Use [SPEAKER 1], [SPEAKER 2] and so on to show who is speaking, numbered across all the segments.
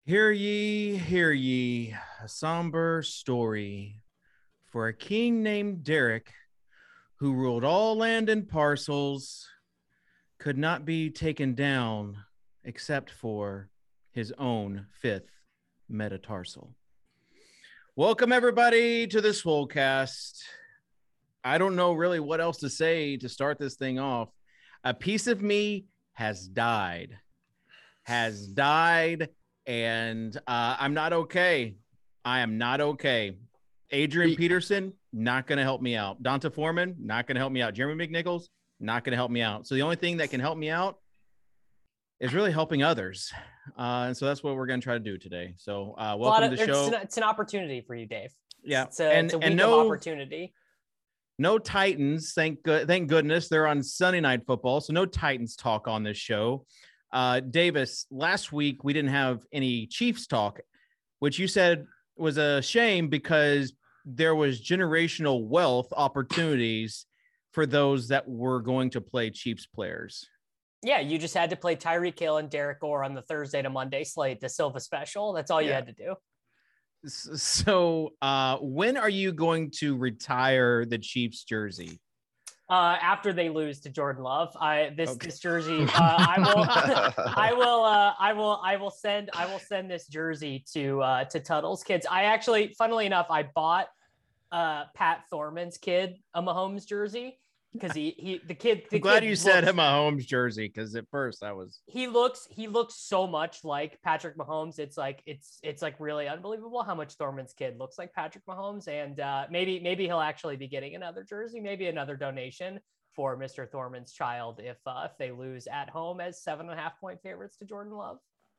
[SPEAKER 1] Hear ye, a somber story for a king named Derek, who ruled all land in parcels, could not be taken down except for his own fifth metatarsal. Welcome, everybody, to the Swolecast. I don't know really what else to say to start this thing off. A piece of me has died. And I'm not okay. I am not okay. Adrian Peterson, not going to help me out. Donta Foreman, not going to help me out. Jeremy McNichols, not going to help me out. So the only thing that can help me out is really helping others. And so that's what we're going to try to do today. So welcome to the show.
[SPEAKER 2] It's an opportunity for you, Dave.
[SPEAKER 1] Yeah.
[SPEAKER 2] It's a week of opportunity.
[SPEAKER 1] No Titans, thank goodness. They're on Sunday Night Football, so no Titans talk on this show. Davis, last week we didn't have any Chiefs talk, which you said was a shame because there was generational wealth opportunities for those that were going to play Chiefs players.
[SPEAKER 2] Yeah, you just had to play Tyreek Hill and Derek Gore on the Thursday to Monday slate, the Silva special. That's all you had to do.
[SPEAKER 1] So when are you going to retire the Chiefs jersey?
[SPEAKER 2] After they lose to Jordan Love, this jersey, I will send this jersey to Tuttle's kids. I actually, funnily enough, I bought Pat Thorman's kid a Mahomes jersey because I'm
[SPEAKER 1] glad you said him a Mahomes jersey because at first
[SPEAKER 2] he looks so much like Patrick Mahomes. It's like really unbelievable how much Thorman's kid looks like Patrick Mahomes, and maybe he'll actually be getting another jersey, maybe another donation for Mr. Thorman's child if they lose at home as 7.5-point favorites to Jordan Love.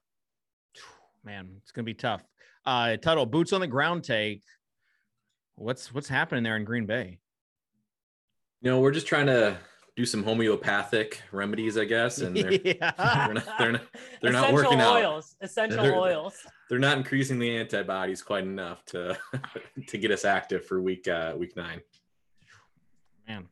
[SPEAKER 1] Man, it's gonna be tough. Tuttle, boots on the ground take. What's happening there in Green Bay?
[SPEAKER 3] You know, we're just trying to do some homeopathic remedies, I guess, and they're not working out.
[SPEAKER 2] Essential oils.
[SPEAKER 3] They're not increasing the antibodies quite enough to get us active for week 9.
[SPEAKER 1] Man,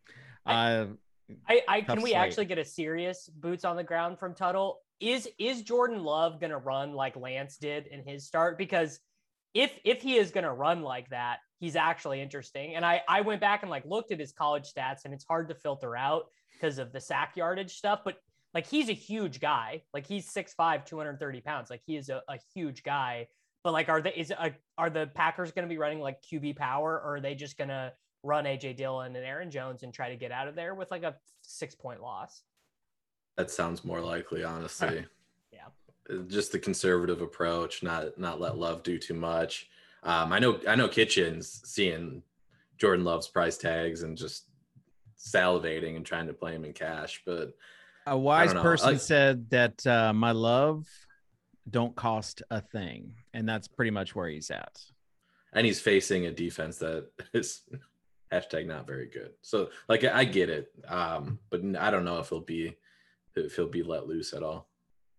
[SPEAKER 2] can we actually get a serious boots on the ground from Tuttle? Is Jordan Love gonna run like Lance did in his start? Because if he is gonna run like that, he's actually interesting. And I went back and looked at his college stats, and it's hard to filter out because of the sack yardage stuff. But he's a huge guy. He's 6'5", 230 pounds. He is a huge guy. But are the Packers going to be running QB power, or are they just going to run AJ Dillon and Aaron Jones and try to get out of there with a 6-point loss?
[SPEAKER 3] That sounds more likely, honestly.
[SPEAKER 2] Yeah.
[SPEAKER 3] Just the conservative approach, not let Love do too much. I know Kitchen's seeing Jordan Love's price tags and just salivating and trying to play him in cash, but
[SPEAKER 1] a wise person said that my love don't cost a thing, and that's pretty much where he's at.
[SPEAKER 3] And he's facing a defense that is #not very good. So I get it, but I don't know if he'll be let loose at all.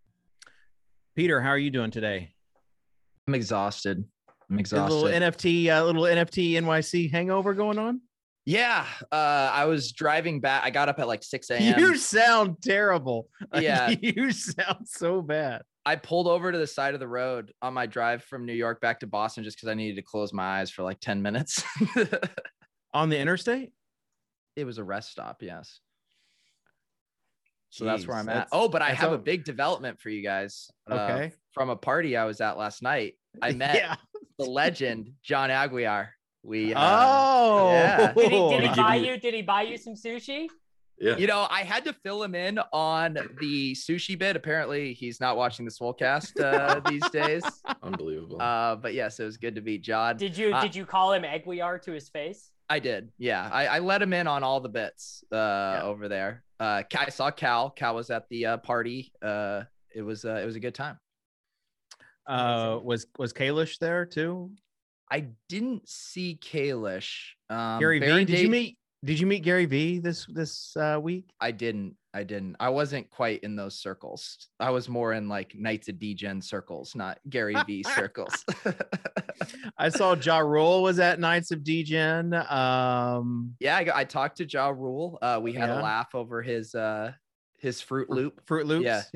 [SPEAKER 1] Peter, how are you doing today?
[SPEAKER 4] I'm exhausted.
[SPEAKER 1] A little NFT NYC hangover going on?
[SPEAKER 4] Yeah. I was driving back. I got up at 6 a.m.
[SPEAKER 1] You sound terrible.
[SPEAKER 4] Yeah.
[SPEAKER 1] You sound so bad.
[SPEAKER 4] I pulled over to the side of the road on my drive from New York back to Boston just because I needed to close my eyes for 10 minutes.
[SPEAKER 1] On the interstate?
[SPEAKER 4] It was a rest stop, yes. So
[SPEAKER 1] Jeez,
[SPEAKER 4] that's where I'm at. Oh, but I have a big development for you guys.
[SPEAKER 1] Okay.
[SPEAKER 4] From a party I was at last night. I met the legend, John Aguiar.
[SPEAKER 1] Yeah.
[SPEAKER 2] Did he buy you some sushi?
[SPEAKER 3] Yeah.
[SPEAKER 4] You know, I had to fill him in on the sushi bit. Apparently he's not watching the Swolecast these days.
[SPEAKER 3] Unbelievable.
[SPEAKER 4] But yes, it was good to meet John.
[SPEAKER 2] Did you call him Aguiar to his face?
[SPEAKER 4] I did. Yeah. I let him in on all the bits over there. I saw Cal. Cal was at the party. It was a good time.
[SPEAKER 1] Was Kalish there too?
[SPEAKER 4] I didn't see Kalish.
[SPEAKER 1] Gary V. Did you meet Gary V this week?
[SPEAKER 4] I didn't. I wasn't quite in those circles. I was more in Knights of Degen circles, not Gary V circles.
[SPEAKER 1] I saw Ja Rule was at Knights of Degen.
[SPEAKER 4] Yeah, I talked to Ja Rule. We had a laugh over his Fruit Loop.
[SPEAKER 1] Fruit Loops. Yeah.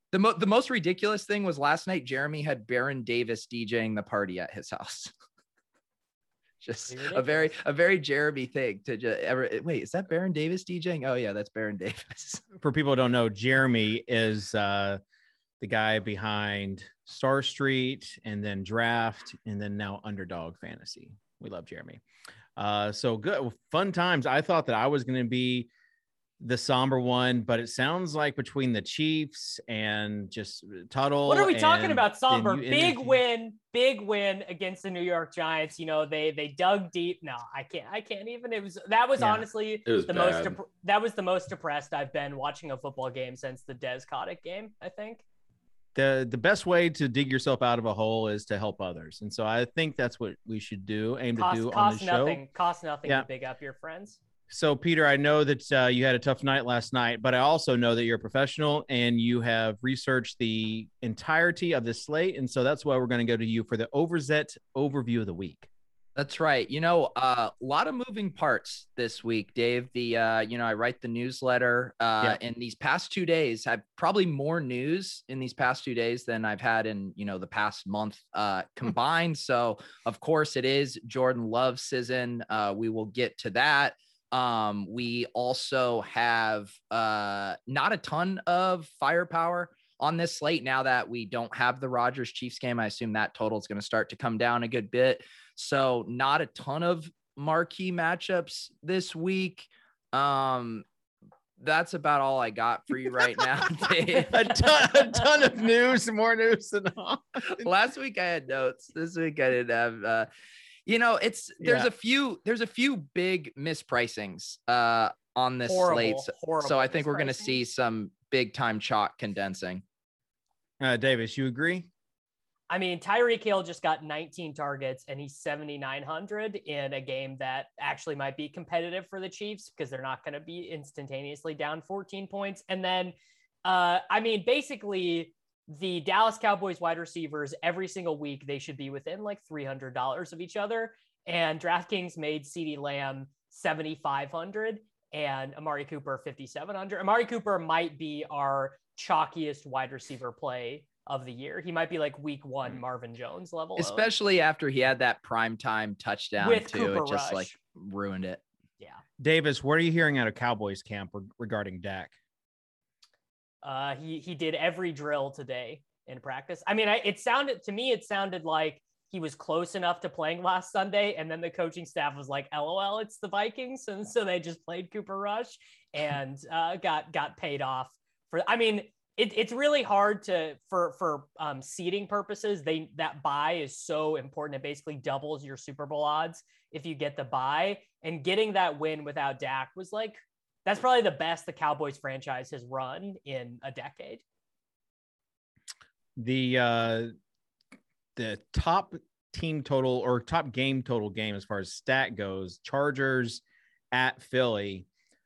[SPEAKER 4] The most ridiculous thing was last night, Jeremy had Baron Davis DJing the party at his house. Just a very Jeremy thing to just wait, is that Baron Davis DJing? Oh yeah, that's Baron Davis.
[SPEAKER 1] For people who don't know, Jeremy is the guy behind Star Street and then Draft and then now Underdog Fantasy. We love Jeremy. So good, fun times. I thought that I was going to be the somber one, but it sounds like between the Chiefs and just Tuttle.
[SPEAKER 2] What are we talking about? Somber. Big win against the New York Giants. You know, they dug deep. No, I can't even. Honestly the most depressed I've been watching a football game since the Des Kotick game, I think.
[SPEAKER 1] The best way to dig yourself out of a hole is to help others. And so I think that's what we should do, on the show.
[SPEAKER 2] Cost nothing to big up your friends.
[SPEAKER 1] So, Peter, I know that you had a tough night last night, but I also know that you're a professional and you have researched the entirety of this slate. And so that's why we're going to go to you for the Overzet overview of the week.
[SPEAKER 4] That's right. You know, a lot of moving parts this week, Dave. I write the newsletter in these past 2 days. I've probably more news in these past 2 days than I've had in, the past month combined. So, of course, it is Jordan Love season. We will get to that. We also have not a ton of firepower on this slate now that we don't have the Rodgers Chiefs game. I assume that total is going to start to come down a good bit. So not a ton of marquee matchups this week. That's about all I got for you right now, Dave.
[SPEAKER 1] a ton of news, more news than all.
[SPEAKER 4] Last week I had notes. This week I didn't have there's a few big mispricings on this slate. So I think we're going to see some big time chalk condensing.
[SPEAKER 1] Davis, you agree?
[SPEAKER 2] I mean, Tyreek Hill just got 19 targets and he's 7,900 in a game that actually might be competitive for the Chiefs because they're not going to be instantaneously down 14 points. And then, basically the Dallas Cowboys wide receivers, every single week, they should be within like $300 of each other. And DraftKings made CeeDee Lamb 7,500 and Amari Cooper 5,700. Amari Cooper might be our chalkiest wide receiver play of the year. He might be like week one Marvin Jones level.
[SPEAKER 4] Especially after he had that primetime touchdown
[SPEAKER 2] with
[SPEAKER 4] too.
[SPEAKER 2] Cooper
[SPEAKER 4] it just
[SPEAKER 2] Rush.
[SPEAKER 4] Like ruined it.
[SPEAKER 2] Yeah.
[SPEAKER 1] Davis, what are you hearing out of Cowboys camp regarding Dak?
[SPEAKER 2] He did every drill today in practice. I mean, it sounded like he was close enough to playing last Sunday, and then the coaching staff was like, "LOL, it's the Vikings," and so they just played Cooper Rush and got paid off for. I mean, it's really hard for seeding purposes. That bye is so important. It basically doubles your Super Bowl odds if you get the bye, and getting that win without Dak was like. That's probably the best the Cowboys franchise has run in a decade.
[SPEAKER 1] The top team total or top game total game as far as stat goes, Chargers at Philly.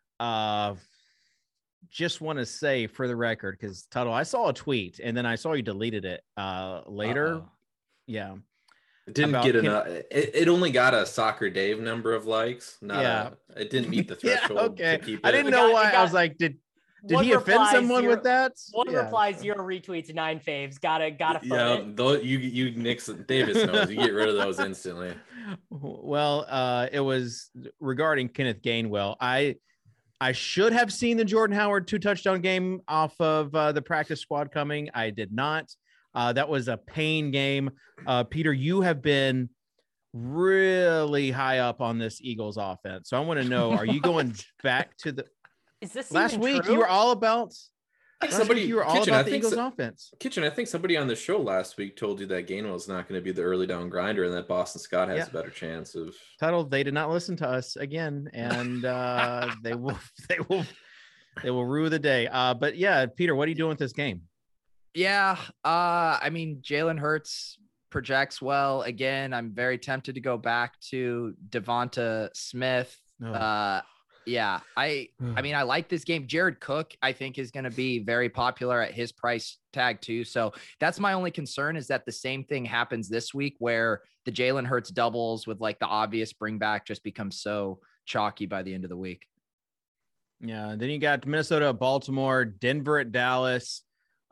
[SPEAKER 1] Just want to say for the record, because Tuttle, I saw a tweet and then I saw you deleted it later. Yeah.
[SPEAKER 3] It didn't get enough. It only got a Soccer Dave number of likes. It didn't meet the threshold.
[SPEAKER 1] Okay.
[SPEAKER 3] To keep it.
[SPEAKER 1] I didn't know why. I was like, did he offend someone with that?
[SPEAKER 2] One reply, 0 retweets, 9 faves. Gotta
[SPEAKER 3] you Nick's Davis knows. You get rid of those instantly.
[SPEAKER 1] Well, it was regarding Kenneth Gainwell. I should have seen the Jordan Howard 2-touchdown game off of the practice squad coming. I did not. That was a pain game. Peter, you have been really high up on this Eagles offense. So I want to know, are you going back to the
[SPEAKER 2] Is this
[SPEAKER 1] last week
[SPEAKER 2] true?
[SPEAKER 1] you were all about the Eagles offense.
[SPEAKER 3] Kitchen, I think somebody on the show last week told you that Gainwell's not going to be the early down grinder and that Boston Scott has a better chance of
[SPEAKER 1] Tuttle. They did not listen to us again, and they will rue the day. But yeah, Peter, what are you doing with this game?
[SPEAKER 4] Yeah. I mean, Jalen Hurts projects well. Again, I'm very tempted to go back to Devonta Smith. Yeah. I mean, I like this game. Jared Cook, I think, is going to be very popular at his price tag too. So that's my only concern, is that the same thing happens this week where the Jalen Hurts doubles with like the obvious bring back just becomes so chalky by the end of the week.
[SPEAKER 1] Yeah. Then you got Minnesota at Baltimore, Denver at Dallas.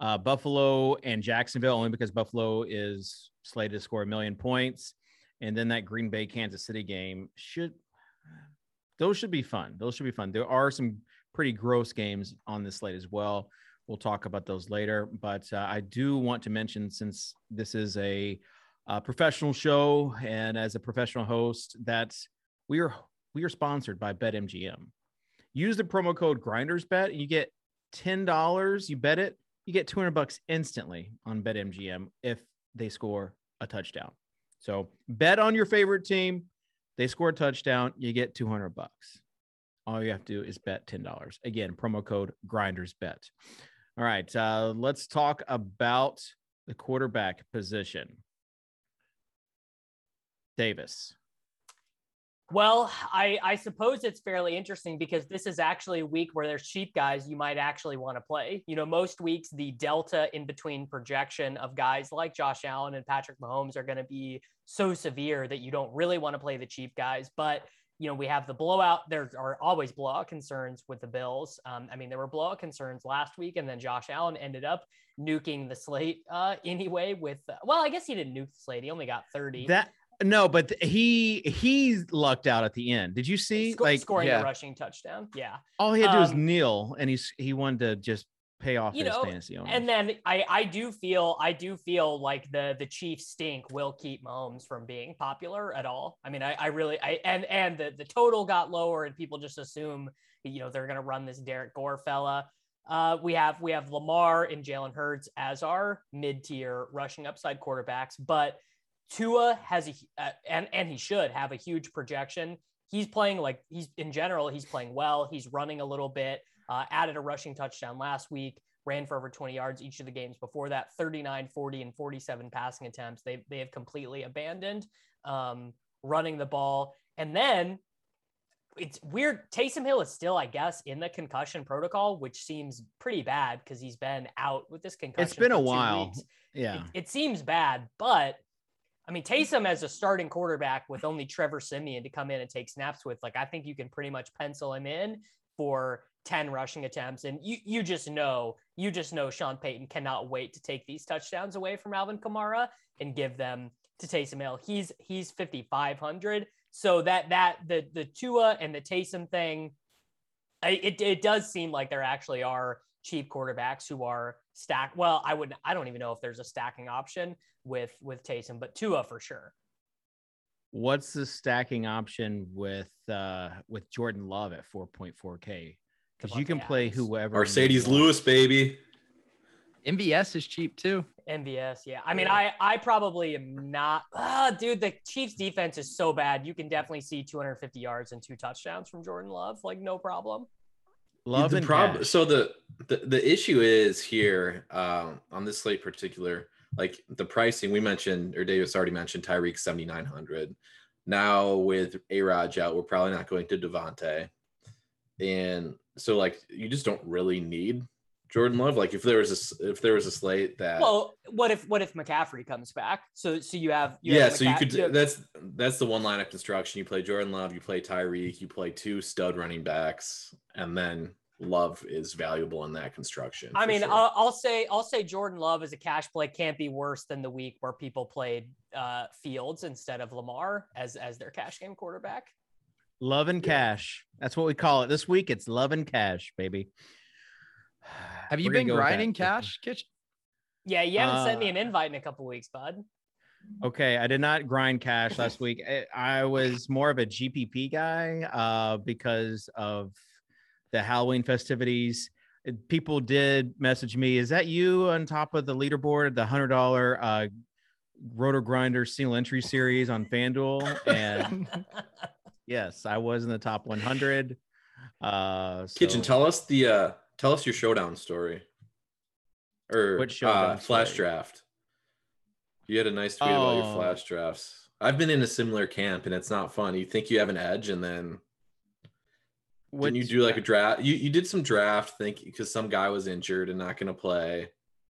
[SPEAKER 1] Buffalo and Jacksonville, only because Buffalo is slated to score 1 million points. And then that Green Bay, Kansas City game should be fun. Those should be fun. There are some pretty gross games on this slate as well. We'll talk about those later, but I do want to mention, since this is a professional show and as a professional host, that we are sponsored by BetMGM. Use the promo code GrindersBet and you get $10. You bet it, you get $200 instantly on BetMGM if they score a touchdown. So bet on your favorite team. They score a touchdown, you get $200. All you have to do is bet $10. Again, promo code GrindersBet. All right, let's talk about the quarterback position. Davis.
[SPEAKER 2] Well, I suppose it's fairly interesting because this is actually a week where there's cheap guys you might actually want to play. You know, most weeks, the delta in between projection of guys like Josh Allen and Patrick Mahomes are going to be so severe that you don't really want to play the cheap guys. But, you know, we have the blowout. There are always blowout concerns with the Bills. I mean, there were blowout concerns last week, and then Josh Allen ended up nuking the slate anyway with, well, I guess he didn't nuke the slate. He only got 30.
[SPEAKER 1] No, but he lucked out at the end. Did you see
[SPEAKER 2] scoring a rushing touchdown? Yeah.
[SPEAKER 1] All he had to do was kneel, and he wanted to just pay off his fantasy owners.
[SPEAKER 2] And then I do feel like the Chiefs stink will keep Mahomes from being popular at all. I mean, I really the total got lower, and people just assume, you know, they're gonna run this Derek Gore fella. We have Lamar and Jalen Hurts as our mid-tier rushing upside quarterbacks, but Tua has and he should have a huge projection. He's playing he's playing well. He's running a little bit, added a rushing touchdown last week, ran for over 20 yards each of the games before that, 39, 40, and 47 passing attempts. They have completely abandoned running the ball. And then it's weird. Taysom Hill is still, I guess, in the concussion protocol, which seems pretty bad because he's been out with this concussion.
[SPEAKER 1] It's been a while. Yeah.
[SPEAKER 2] It seems bad, but I mean, Taysom as a starting quarterback with only Trevor Siemian to come in and take snaps with, I think you can pretty much pencil him in for 10 rushing attempts. And you just know Sean Payton cannot wait to take these touchdowns away from Alvin Kamara and give them to Taysom Hill. He's 5,500. So the Tua and the Taysom thing, it does seem like there actually are cheap quarterbacks who are stacked. Well, I don't even know if there's a stacking option with Taysom, but Tua for sure.
[SPEAKER 1] What's the stacking option with Jordan Love at 4.4K? Because you can play whoever.
[SPEAKER 3] Mercedes Lewis, baby.
[SPEAKER 4] MVS is cheap too.
[SPEAKER 2] MVS, yeah. I mean, I probably am not. Dude, the Chiefs defense is so bad. You can definitely see 250 yards and 2 touchdowns from Jordan Love, no problem.
[SPEAKER 1] Love and cash.
[SPEAKER 3] So the issue is here on this slate particular, the pricing we mentioned, or Davis already mentioned, Tyreek 7,900. Now with A-Rod out, we're probably not going to Devontae, and so you just don't really need Jordan Love. If there was a slate that,
[SPEAKER 2] well, what if McCaffrey comes back? So you have
[SPEAKER 3] so you could that's the one line of construction. You play Jordan Love, you play Tyreek, you play 2 stud running backs, and then Love is valuable in that construction.
[SPEAKER 2] I mean,
[SPEAKER 3] sure.
[SPEAKER 2] I'll say Jordan Love as a cash play can't be worse than the week where people played Fields instead of Lamar as their cash game quarterback.
[SPEAKER 1] Love and cash. That's what we call it this week. It's love and cash, baby.
[SPEAKER 4] Have you been grinding cash, Kitchen?
[SPEAKER 2] Yeah, you haven't sent me an invite in a couple weeks, bud.
[SPEAKER 1] Okay, I did not grind cash last week. I was more of a GPP guy because of the Halloween festivities. People did message me, is that you on top of the leaderboard, the $100 Roto Grinder single entry series on FanDuel? And yes, I was in the top 100.
[SPEAKER 3] Kitchen, tell us your showdown story, or
[SPEAKER 1] what showdown
[SPEAKER 3] flash
[SPEAKER 1] story?
[SPEAKER 3] Draft. You had a nice tweet about your flash drafts. I've been in a similar camp, and it's not fun. You think you have an edge, and then didn't you do a draft? You did some draft, because some guy was injured and not going to play.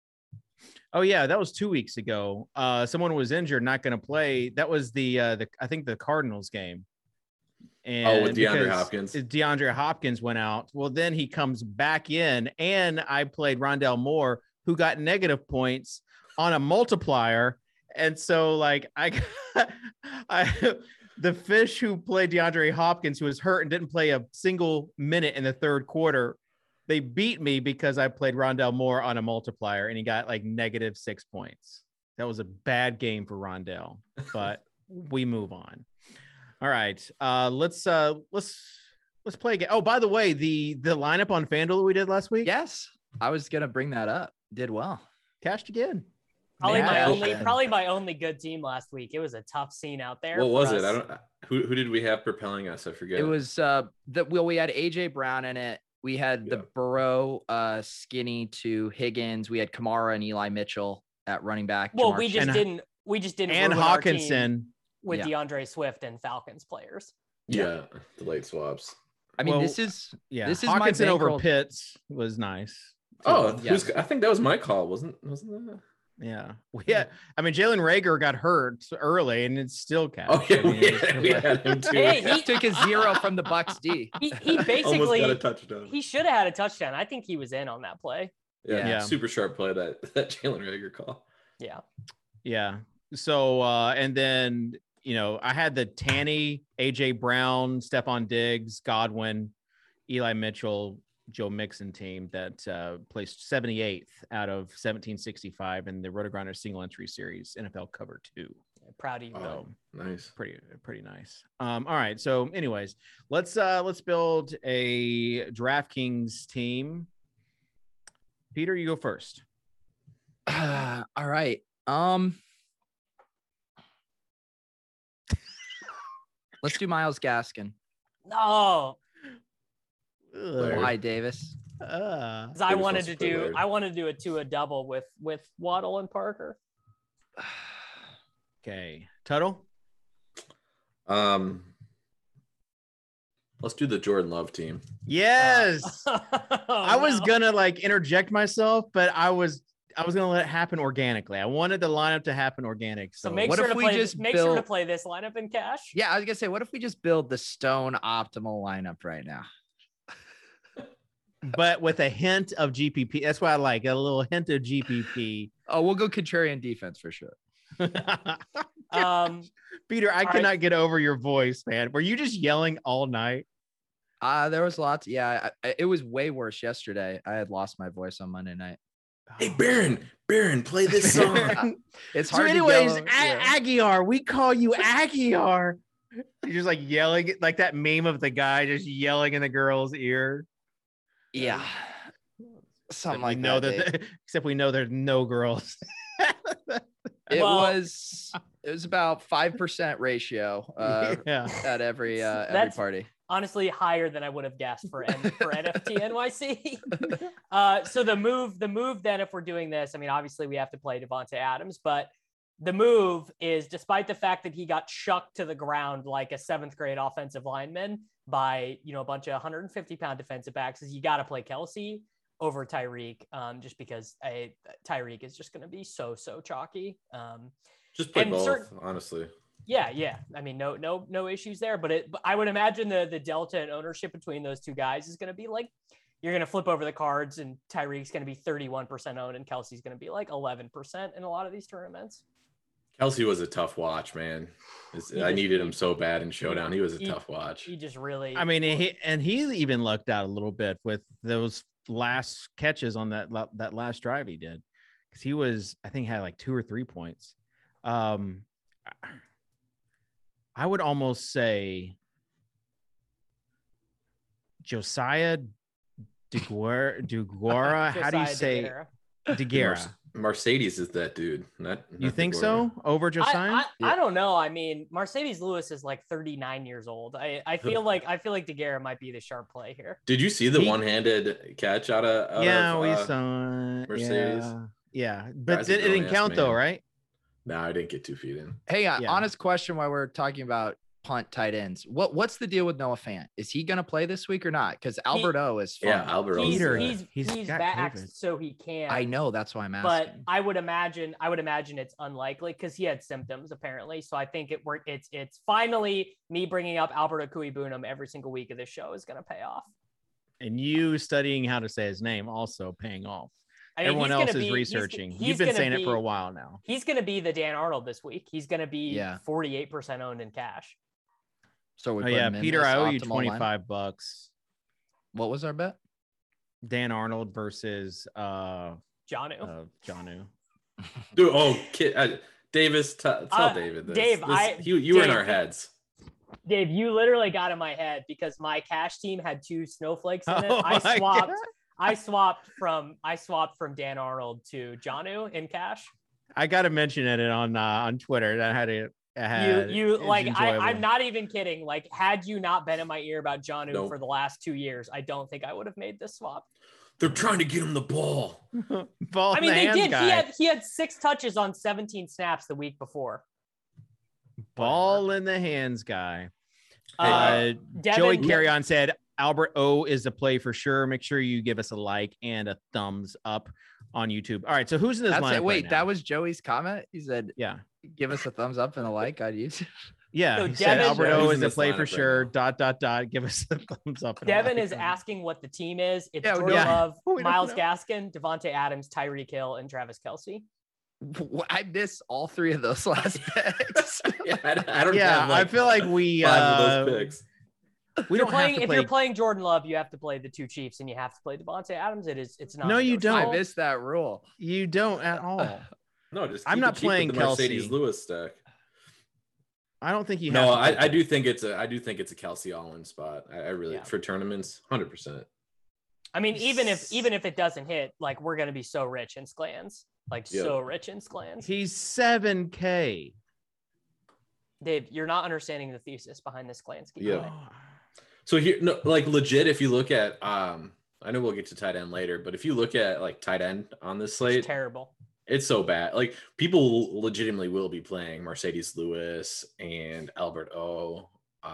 [SPEAKER 1] Oh yeah, that was 2 weeks ago. Someone was injured, not going to play. That was the I think the Cardinals game. And
[SPEAKER 3] with DeAndre Hopkins.
[SPEAKER 1] DeAndre Hopkins went out. Well, then he comes back in, and I played Rondale Moore, who got negative points on a multiplier. And so like the fish who played DeAndre Hopkins, who was hurt and didn't play a single minute in the third quarter, they beat me because I played Rondell Moore on a multiplier and he got like -6 points. That was a bad game for Rondell, but we move on. All right. Let's play again. Oh, by the way, the lineup on FanDuel we did last week.
[SPEAKER 4] Yes. I was going to bring that up. Did well.
[SPEAKER 1] Cashed again.
[SPEAKER 2] Probably my only good team last week. It was a tough scene out there.
[SPEAKER 3] What was it? I don't. Who did we have propelling us? I forget.
[SPEAKER 4] It was we had AJ Brown in it. We had the Burrow skinny to Higgins. We had Kamara and Eli Mitchell at running back.
[SPEAKER 2] Well, we just didn't
[SPEAKER 1] and Hawkinson
[SPEAKER 2] with DeAndre Swift and Falcons players.
[SPEAKER 3] Yeah, the late swaps.
[SPEAKER 4] I mean, this is
[SPEAKER 1] Hawkinson over Pitts was nice.
[SPEAKER 3] Oh, yeah. I think that was my call, wasn't that?
[SPEAKER 1] Yeah. I mean, Jalen Reagor got hurt early and it's still cash.
[SPEAKER 3] Oh, yeah, we had him too.
[SPEAKER 4] Hey, he took a 0 from the Bucs D.
[SPEAKER 2] He basically
[SPEAKER 3] got a touchdown.
[SPEAKER 2] He should have had a touchdown. I think he was in on that play.
[SPEAKER 3] Yeah. Super sharp play, that Jalen Reagor call.
[SPEAKER 2] Yeah.
[SPEAKER 1] Yeah. So and then I had the Tanny, AJ Brown, Stephon Diggs, Godwin, Eli Mitchell, Joe Mixon team that placed 78th out of 1765 in the RotoGrinders single entry series NFL Cover 2.
[SPEAKER 2] Proud of you.
[SPEAKER 3] Oh, nice.
[SPEAKER 1] Pretty nice. All right. So anyways, let's build a DraftKings team. Peter, you go first.
[SPEAKER 4] All right. Let's do Myles Gaskin.
[SPEAKER 2] No.
[SPEAKER 4] Why, Davis?
[SPEAKER 2] Because I wanted to do a Tua double with Waddle and Parker.
[SPEAKER 1] Okay, Tuttle.
[SPEAKER 3] Let's do the Jordan Love team.
[SPEAKER 1] Yes. I was gonna interject myself, but I was gonna let it happen organically. I wanted the lineup to happen organic. So
[SPEAKER 2] make sure to play this lineup in cash.
[SPEAKER 4] Yeah, I was gonna say, what if we just build the Stone optimal lineup right now?
[SPEAKER 1] But with a hint of GPP. That's why I like a little hint of GPP.
[SPEAKER 4] Oh, we'll go contrarian defense for sure.
[SPEAKER 1] Peter, I cannot get over your voice, man. Were you just yelling all night?
[SPEAKER 4] There was lots. Yeah, it was way worse yesterday. I had lost my voice on Monday night.
[SPEAKER 3] Hey, Baron, play this song.
[SPEAKER 4] It's hard.
[SPEAKER 1] So anyways, Aguiar, we call you Aguiar. You're just yelling, like that meme of the guy just yelling in the girl's ear.
[SPEAKER 4] Yeah, something like
[SPEAKER 1] that. Except we know there's no girls.
[SPEAKER 4] It was about 5% ratio at every party.
[SPEAKER 2] Honestly, higher than I would have guessed for NFT NYC. So the move then, if we're doing this, I mean, obviously we have to play Devontae Adams, but the move is, despite the fact that he got chucked to the ground like a 7th grade offensive lineman by, a bunch of 150-pound defensive backs, is you got to play Kelsey over Tyreek, just because Tyreek is just going to be so chalky.
[SPEAKER 3] Just play both, honestly.
[SPEAKER 2] Yeah. I mean, no issues there, but I would imagine the delta in ownership between those two guys is going to be you're going to flip over the cards and Tyreek's going to be 31% owned and Kelsey's going to be 11% in a lot of these tournaments.
[SPEAKER 3] Kelsey was a tough watch, man. I needed him so bad in Showdown. He was a tough watch.
[SPEAKER 2] He just really.
[SPEAKER 1] I mean, he even lucked out a little bit with those last catches on that last drive he did, because he was, I think, had 2 or 3 points. I would almost say Josiah DeGuara. How do you say DeGuara?
[SPEAKER 3] Mercedes is that dude. Not
[SPEAKER 1] you think so? Over Josiah?
[SPEAKER 2] I don't know. I mean, Mercedes Lewis is 39 years old. I feel like DeGuara might be the sharp play here.
[SPEAKER 3] Did you see the one-handed catch out of
[SPEAKER 1] we saw
[SPEAKER 3] Mercedes?
[SPEAKER 1] Yeah. But it didn't count though, right?
[SPEAKER 3] No, I didn't get 2 feet in.
[SPEAKER 4] Hey, honest question while we're talking about punt tight ends. What's the deal with Noah Fant? Is he going to play this week or not? Because Albert O is fine.
[SPEAKER 3] Yeah, Albert O.
[SPEAKER 2] He's back, so he can.
[SPEAKER 4] I know, that's why I'm asking.
[SPEAKER 2] But I would imagine it's unlikely because he had symptoms apparently. So I think it's finally me bringing up Albert Okuigbunam every single week of this show is going to pay off.
[SPEAKER 1] And you studying how to say his name also paying off. Everyone else is researching. You've been saying it for a while now.
[SPEAKER 2] He's going to be the Dan Arnold this week. He's going to be 48% owned in cash.
[SPEAKER 4] So we
[SPEAKER 1] Peter, I owe you $25.
[SPEAKER 4] What was our bet?
[SPEAKER 1] Dan Arnold versus
[SPEAKER 2] Jonnu.
[SPEAKER 1] Jonnu.
[SPEAKER 3] Dude, Davis, tell David this.
[SPEAKER 2] Dave,
[SPEAKER 3] you were in our heads.
[SPEAKER 2] Dave, you literally got in my head because my cash team had 2 snowflakes in it. I swapped from Dan Arnold to Jonnu in cash.
[SPEAKER 1] I got to mention it on Twitter. That had it.
[SPEAKER 2] I'm not even kidding. Like, had you not been in my ear about Jonnu for the last 2 years, I don't think I would have made this swap.
[SPEAKER 3] They're trying to get him the ball.
[SPEAKER 2] I mean, they did. He had 6 touches on 17 snaps the week before.
[SPEAKER 1] Ball in the hands guy. Joey Carrion said Albert O is the play for sure. Make sure you give us a like and a thumbs up on YouTube. All right, so who's in this lineup?
[SPEAKER 4] Wait, that was Joey's comment. He said,
[SPEAKER 1] "Yeah,
[SPEAKER 4] give us a thumbs up and a like on YouTube."
[SPEAKER 1] Yeah,
[SPEAKER 2] so
[SPEAKER 1] he said Albert O is the play for sure. Right. Give us a thumbs up.
[SPEAKER 2] Devin is asking what the team is. It's Jordan Love, Myles Gaskin, Devontae Adams, Tyreek Hill, and Travis Kelce.
[SPEAKER 4] I missed all 3 of those last picks.
[SPEAKER 3] I don't. Yeah,
[SPEAKER 1] I feel like we
[SPEAKER 3] 5 of those picks.
[SPEAKER 1] We don't have to
[SPEAKER 2] if you're playing Jordan Love, you have to play the 2 Chiefs and you have to play Devontae Adams. It's not.
[SPEAKER 1] No, you don't.
[SPEAKER 4] I missed that rule.
[SPEAKER 1] You don't at all.
[SPEAKER 3] No, just
[SPEAKER 1] I'm not playing
[SPEAKER 3] the Mercedes Lewis stack.
[SPEAKER 1] I don't think you.
[SPEAKER 3] No, I do think it's a Kelce all-in spot. I really for tournaments, 100%.
[SPEAKER 2] I mean, even if it doesn't hit, like we're gonna be so rich in Sklans, so rich in Sklans.
[SPEAKER 1] He's 7K.
[SPEAKER 2] Dave, you're not understanding the thesis behind this Sklansky.
[SPEAKER 3] Yeah. So here, legit, if you look at, I know we'll get to tight end later, but if you look at like tight end on this slate,
[SPEAKER 2] it's terrible.
[SPEAKER 3] It's so bad. Like people legitimately will be playing Mercedes Lewis and Albert O.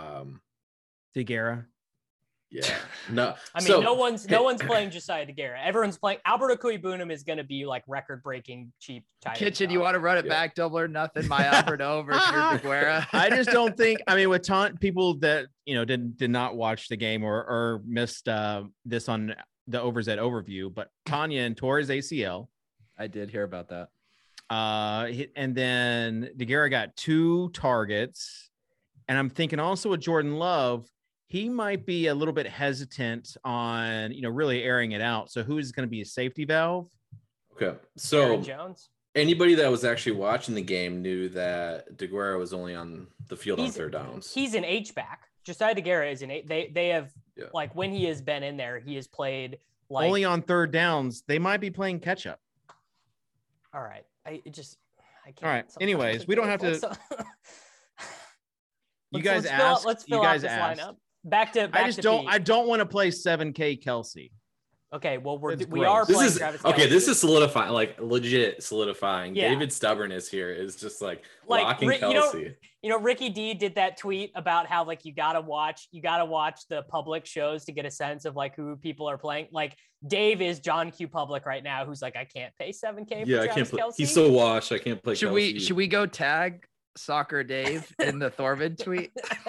[SPEAKER 1] DeGuara.
[SPEAKER 3] Yeah. No.
[SPEAKER 2] I mean, no one's playing Josiah DeGuara. Everyone's playing. Albert Okuigbunam is going to be like record-breaking cheap tight end.
[SPEAKER 4] Kitchen, you want to run it back, double or nothing? My Albert O versus DeGuara.
[SPEAKER 1] I just don't think. I mean, with people that did not watch the game or missed this on the Overzet overview, but Tonyan tore his ACL.
[SPEAKER 4] I did hear about that.
[SPEAKER 1] And then DeGuara got 2 targets, and I'm thinking also with Jordan Love. He might be a little bit hesitant on, really airing it out. So who's going to be a safety valve?
[SPEAKER 3] Okay. So
[SPEAKER 2] Aaron Jones.
[SPEAKER 3] Anybody that was actually watching the game knew that DeGuara was only on the field on 3rd downs.
[SPEAKER 2] He's an H-back. Josiah DeGuara is an H. They have like when he has been in there, he has played like
[SPEAKER 1] only on 3rd downs. They might be playing catch up.
[SPEAKER 2] All right. I can't.
[SPEAKER 1] All right. Anyways, we don't have to. You guys asked.
[SPEAKER 2] Let's fill out this lineup.
[SPEAKER 3] I
[SPEAKER 1] don't want to play 7K Kelce.
[SPEAKER 2] Okay, well we are playing Travis Kelce.
[SPEAKER 3] Okay, this is solidifying, like legit solidifying. Yeah. David's stubbornness here is just like locking Kelce.
[SPEAKER 2] Ricky D did that tweet about how like you gotta watch the public shows to get a sense of like who people are playing. Like Dave is John Q. Public right now, who's like, I can't pay 7K for Travis
[SPEAKER 3] I can't play.
[SPEAKER 2] Kelce.
[SPEAKER 3] He's so washed. I can't play.
[SPEAKER 4] Should we go tag Soccer Dave in the Thorvid tweet?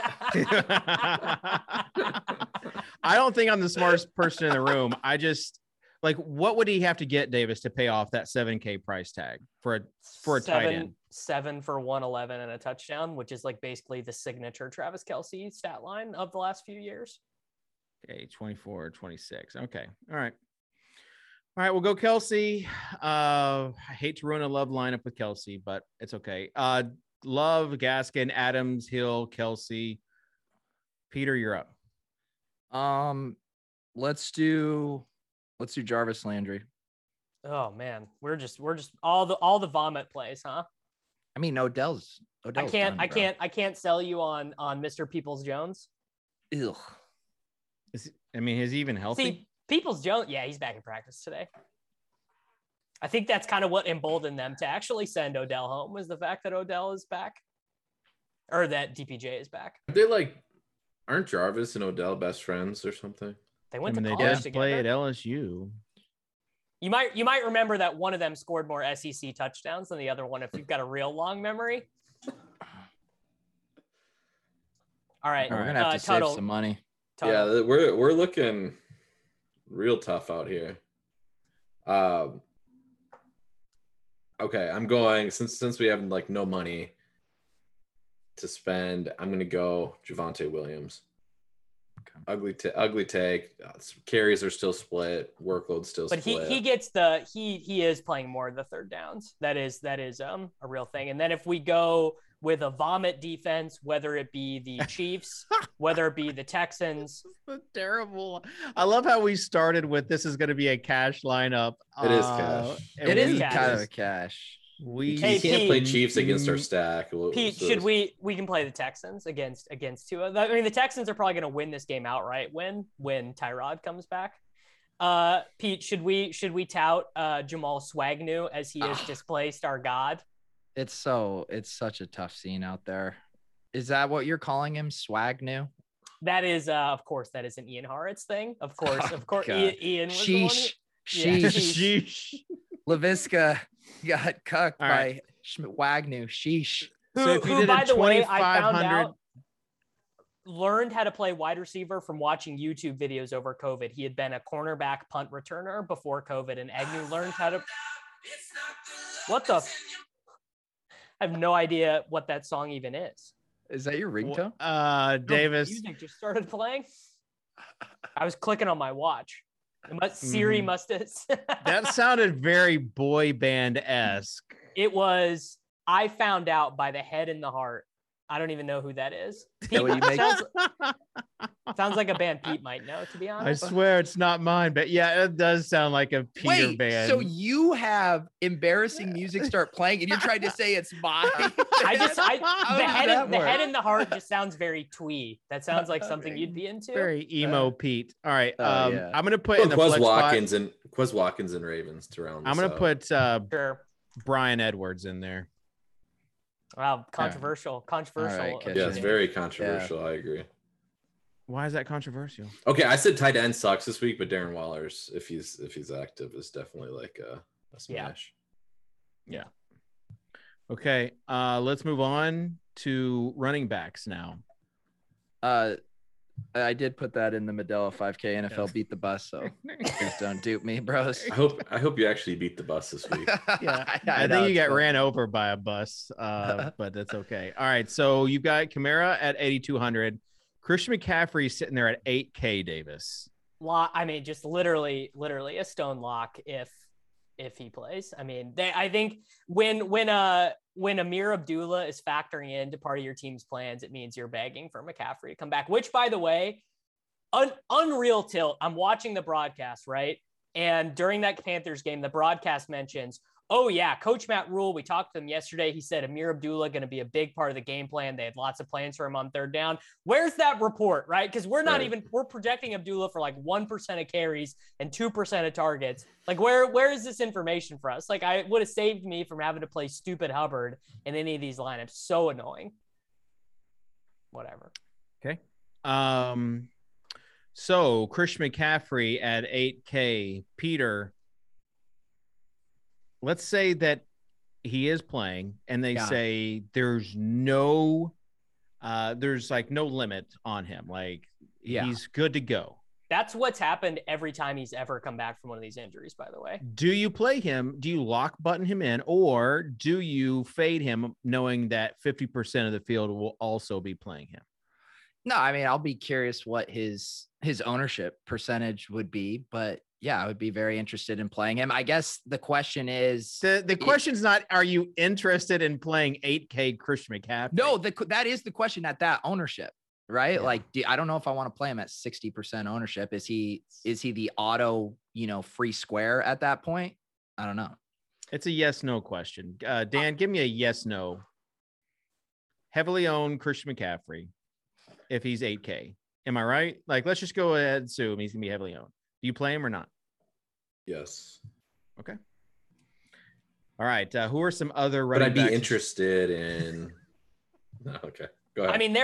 [SPEAKER 1] I don't think I'm the smartest person in the room. I just what would he have to get, Davis, to pay off that 7K price tag for a tight end?
[SPEAKER 2] 7 for 111 and a touchdown, which is like basically the signature Travis Kelce stat line of the last few years.
[SPEAKER 1] Okay, 24, 26. Okay, all right. We'll go Kelce. I hate to ruin a Love lineup with Kelce, but it's okay. Love, Gaskin, Adams, Hill, Kelce. Peter, you're up.
[SPEAKER 4] Let's do Jarvis Landry.
[SPEAKER 2] Oh man, we're just all the vomit plays, huh?
[SPEAKER 4] I mean, Odell's
[SPEAKER 2] I can't sell you on Mr. Peoples Jones.
[SPEAKER 4] Ew.
[SPEAKER 1] Is he even healthy?
[SPEAKER 2] See, Peoples Jones, yeah, he's back in practice today. I think that's kind of what emboldened them to actually send Odell home, was the fact that Odell is back, or that DPJ is back.
[SPEAKER 3] Aren't Jarvis and Odell best friends or something?
[SPEAKER 2] They went to college
[SPEAKER 1] together.
[SPEAKER 2] They did
[SPEAKER 1] play at LSU.
[SPEAKER 2] You might remember that one of them scored more SEC touchdowns than the other one if you've got a real long memory. All right,
[SPEAKER 4] we're gonna have to save some money.
[SPEAKER 3] Tuttle. Yeah, we're looking real tough out here. Okay, I'm going since we have like no money to spend. I'm gonna go Javonte Williams.
[SPEAKER 4] Okay.
[SPEAKER 3] Ugly take. Carries are still split. Workload still
[SPEAKER 2] But
[SPEAKER 3] split.
[SPEAKER 2] he gets he is playing more of the third downs. That is a real thing. And then if we go with a vomit defense, whether it be the Chiefs, whether it be the Texans.
[SPEAKER 1] Terrible. I love how we started with this is going to be a cash lineup.
[SPEAKER 3] It is cash.
[SPEAKER 4] It is
[SPEAKER 2] cash.
[SPEAKER 4] kind of a cash.
[SPEAKER 3] You can't play Chiefs against our stack.
[SPEAKER 2] Pete, should we can play the Texans against Tua? I mean, the Texans are probably going to win this game outright when Tyrod comes back. Pete, should we tout Jamal Swagnew as he has displaced our god?
[SPEAKER 4] It's such a tough scene out there. Is that what you're calling him, Swagnew?
[SPEAKER 2] That is, of course, that is an Ian Hartz thing. Of course. Ian was the one.
[SPEAKER 4] Sheesh. LaVisca got cucked by Swagnew. Sheesh.
[SPEAKER 2] Who, by the way, I found out learned how to play wide receiver from watching YouTube videos over COVID. He had been a cornerback punt returner before COVID, and Agnew learned how to. What the? I have no idea what that song even is.
[SPEAKER 4] Is that your ringtone?
[SPEAKER 1] Davis.
[SPEAKER 2] Music just started playing. I was clicking on my watch. Siri must have.
[SPEAKER 1] That sounded very boy band-esque.
[SPEAKER 2] It was. I found out by the Head and the Heart. I don't even know who that is. Sounds like a band Pete might know, to be honest.
[SPEAKER 1] I swear it's not mine, but yeah, it does sound like a Peter band.
[SPEAKER 4] So you have embarrassing music start playing and you're trying to say it's mine?
[SPEAKER 2] The Head and the Heart just sounds very twee. That sounds like something you'd be into.
[SPEAKER 1] Very emo Pete. All right. I'm going to put in the
[SPEAKER 3] Quez Watkins and Ravens to round this
[SPEAKER 1] I'm going to put
[SPEAKER 2] sure.
[SPEAKER 1] Brian Edwards in there.
[SPEAKER 2] Wow, controversial.
[SPEAKER 3] Right, yeah, it's very controversial. Yeah. I agree.
[SPEAKER 1] Why is that controversial?
[SPEAKER 3] Okay, I said tight end sucks this week, but Darren Waller's, if he's active, is definitely like a smash.
[SPEAKER 1] Yeah. Okay, let's move on to running backs now.
[SPEAKER 4] I did put that in the Medela 5K NFL beat the bus, so please don't dupe me, bros.
[SPEAKER 3] I hope you actually beat the bus this week.
[SPEAKER 1] Yeah, I think you got ran over by a bus, but that's okay. All right, so you've got Kamara at 8,200. Christian McCaffrey sitting there at 8K. Davis.
[SPEAKER 2] I mean, just literally a stone lock if he plays. I mean, I think when Amir Abdullah is factoring into part of your team's plans, it means you're begging for McCaffrey to come back, which, by the way, unreal tilt. I'm watching the broadcast, right? And during that Panthers game, the broadcast mentions, oh yeah, Coach Matt Rule, we talked to him yesterday. He said Amir Abdullah going to be a big part of the game plan. They had lots of plans for him on third down. Where's that report, right? Because we're projecting Abdullah for like 1% of carries and 2% of targets. Like where is this information for us? Like I would have saved me from having to play stupid Hubbard in any of these lineups. So annoying. Whatever.
[SPEAKER 1] Okay. So Christian McCaffrey at 8K. Peter, let's say that he is playing and they say there's like no limit on him. Like he's good to go.
[SPEAKER 2] That's what's happened every time he's ever come back from one of these injuries, by the way.
[SPEAKER 1] Do you play him? Do you lock button him in, or do you fade him knowing that 50% of the field will also be playing him?
[SPEAKER 4] No, I mean, I'll be curious what his ownership percentage would be, but yeah, I would be very interested in playing him. I guess the question is
[SPEAKER 1] the question's not, are you interested in playing 8K Christian McCaffrey?
[SPEAKER 4] No, that is the question at that ownership, right? Yeah. Like, I don't know if I want to play him at 60% ownership. Is he the auto, free square at that point? I don't know.
[SPEAKER 1] It's a yes, no question. Dan, give me a yes, no. Heavily owned Christian McCaffrey. If he's 8K, am I right? Like, let's just go ahead and assume he's gonna be heavily owned. Do you play him or not?
[SPEAKER 3] Yes.
[SPEAKER 1] Okay. All right. Who are some other running backs?
[SPEAKER 3] But I'd be interested in. No, okay. Go ahead.
[SPEAKER 2] I mean,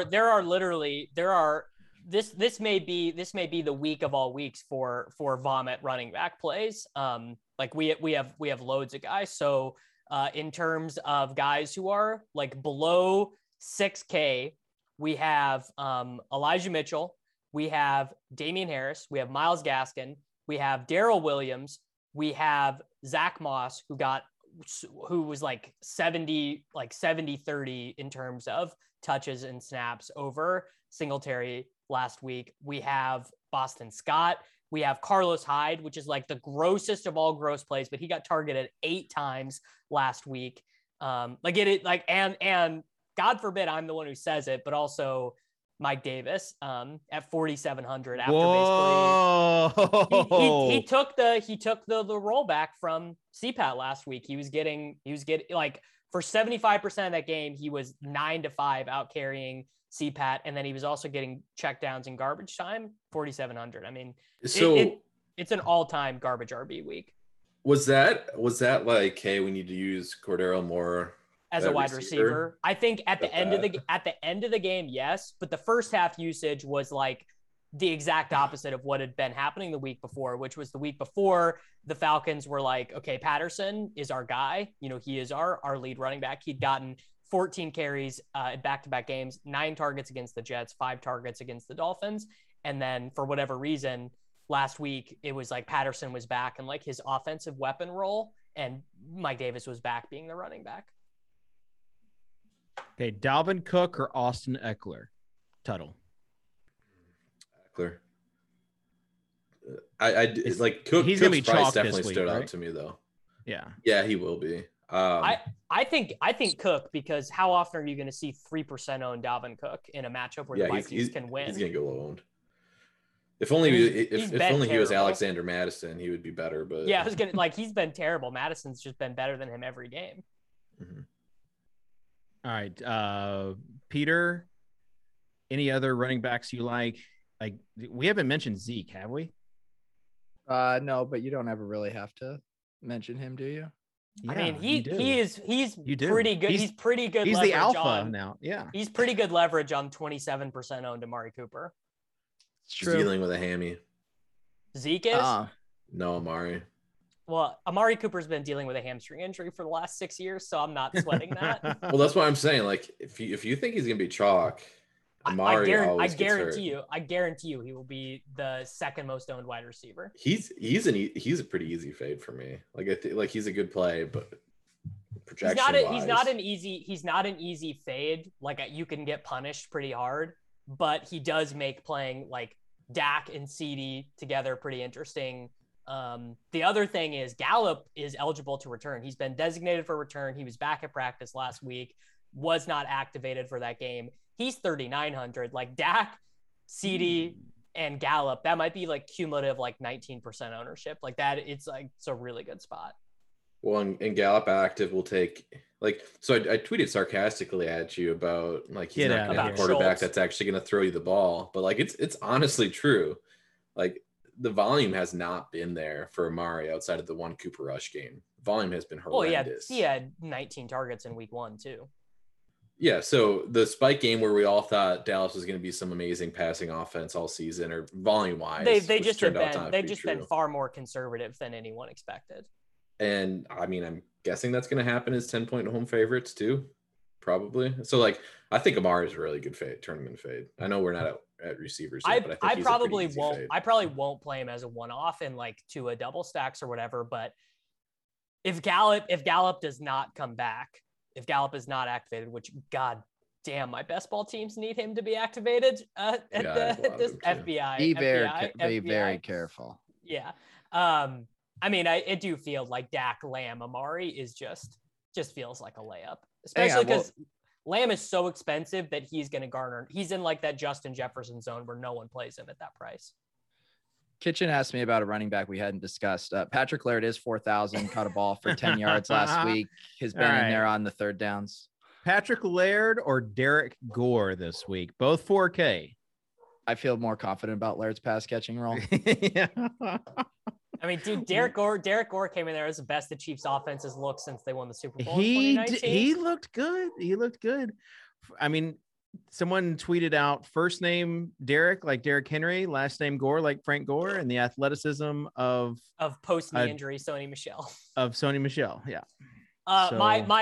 [SPEAKER 2] this may be the week of all weeks for vomit running back plays. Like we have loads of guys. So in terms of guys who are like below 6K. We have Elijah Mitchell. We have Damian Harris. We have Myles Gaskin. We have Darrell Williams. We have Zach Moss, who got who was like 70-30 in terms of touches and snaps over Singletary last week. We have Boston Scott. We have Carlos Hyde, which is like the grossest of all gross plays, but he got targeted 8 times last week. And God forbid I'm the one who says it, but also Mike Davis at 4,700 after basically he took the rollback from CPAT last week. He was getting like for 75% of that game, he was 9-5 out carrying CPAT, and then he was also getting checkdowns in garbage time, 4,700. I mean, so it's an all-time garbage RB week.
[SPEAKER 3] Was that like, hey, we need to use Cordero more
[SPEAKER 2] as a wide receiver? I think at the end of the game, yes, but the first half usage was like the exact opposite of what had been happening the week before, which was the week before the Falcons were like, okay, Patterson is our guy. You know, he is our lead running back. He'd gotten 14 carries in back-to-back games, 9 targets against the Jets, 5 targets against the Dolphins. And then for whatever reason, last week, it was like Patterson was back in like his offensive weapon role, and Mike Davis was back being the running back.
[SPEAKER 1] Okay, Dalvin Cook or Austin Eckler? Tuttle.
[SPEAKER 3] Eckler. It's like Cook.
[SPEAKER 1] He's gonna be
[SPEAKER 3] price
[SPEAKER 1] chalk
[SPEAKER 3] definitely
[SPEAKER 1] this week,
[SPEAKER 3] stood
[SPEAKER 1] right?
[SPEAKER 3] out to me though.
[SPEAKER 1] Yeah.
[SPEAKER 3] Yeah, he will be.
[SPEAKER 2] I think Cook, because how often are you going to see 3% owned Dalvin Cook in a matchup where the Vikings can win?
[SPEAKER 3] He's gonna go low owned. If only he was Alexander Madison, he would be better. But
[SPEAKER 2] yeah, I was gonna he's been terrible. Madison's just been better than him every game.
[SPEAKER 3] Mm-hmm.
[SPEAKER 1] All right, Peter. Any other running backs you like? Like, we haven't mentioned Zeke, have we?
[SPEAKER 4] No, but you don't ever really have to mention him, do you?
[SPEAKER 2] Yeah, I mean, he's pretty good. He's pretty good.
[SPEAKER 1] He's the alpha now. Yeah,
[SPEAKER 2] he's pretty good leverage on 27% owned Amari Cooper.
[SPEAKER 3] It's true. He's dealing with a hammy.
[SPEAKER 2] Zeke is?
[SPEAKER 3] No, Amari.
[SPEAKER 2] Well, Amari Cooper's been dealing with a hamstring injury for the last 6 years, so I'm not sweating that.
[SPEAKER 3] Well, that's what I'm saying. Like, if you think he's gonna be chalk, Amari
[SPEAKER 2] I guarantee you he will be the second most owned wide receiver.
[SPEAKER 3] He's a pretty easy fade for me. Like he's a good play, but projection
[SPEAKER 2] he's not an easy fade. Like, you can get punished pretty hard, but he does make playing like Dak and CD together pretty interesting. The other thing is Gallup is eligible to return. He's been designated for return. He was back at practice last week, was not activated for that game. He's 3,900. Like, Dak, CD, and Gallup, that might be like cumulative, like 19% ownership. Like that, it's a really good spot.
[SPEAKER 3] Well, and Gallup active will take so I tweeted sarcastically at you about like he's not gonna have a quarterback that's actually going to throw you the ball, but like it's honestly true. Like, the volume has not been there for Amari outside of the one Cooper Rush game. Volume has been horrendous.
[SPEAKER 2] Well, he had 19 targets in week 1 too.
[SPEAKER 3] Yeah, so the spike game where we all thought Dallas was going to be some amazing passing offense all season, or volume wise,
[SPEAKER 2] they've just been far more conservative than anyone expected.
[SPEAKER 3] And I mean, I'm guessing that's going to happen as 10-point home favorites too, probably. So like, I think Amari is a really good tournament fade. I know we're not at receivers yet, but I think
[SPEAKER 2] I probably won't play him as a one-off in like Tua double stacks or whatever. But if Gallup does not come back, if Gallup is not activated, which God damn, my best ball teams need him to be activated at this FBI.
[SPEAKER 4] Be very careful.
[SPEAKER 2] Yeah. I mean, I do feel like Dak, Lamb, Amari is just feels like a layup, especially because Lamb is so expensive that he's going to garner. He's in like that Justin Jefferson zone where no one plays him at that price.
[SPEAKER 4] Kitchen asked me about a running back we hadn't discussed. Patrick Laird is 4,000, caught a ball for 10 yards last week. Has been in there on the third downs.
[SPEAKER 1] Patrick Laird or Derek Gore this week? Both 4K.
[SPEAKER 4] I feel more confident about Laird's pass catching role.
[SPEAKER 1] Yeah.
[SPEAKER 2] I mean, dude, Derek Gore came in there as the best the Chiefs offenses looked since they won the Super Bowl in 2019.
[SPEAKER 1] He looked good. I mean, someone tweeted out first name Derek like Derrick Henry, last name Gore like Frank Gore, and the athleticism of
[SPEAKER 2] post knee injury Sony Michel.
[SPEAKER 1] Yeah.
[SPEAKER 2] My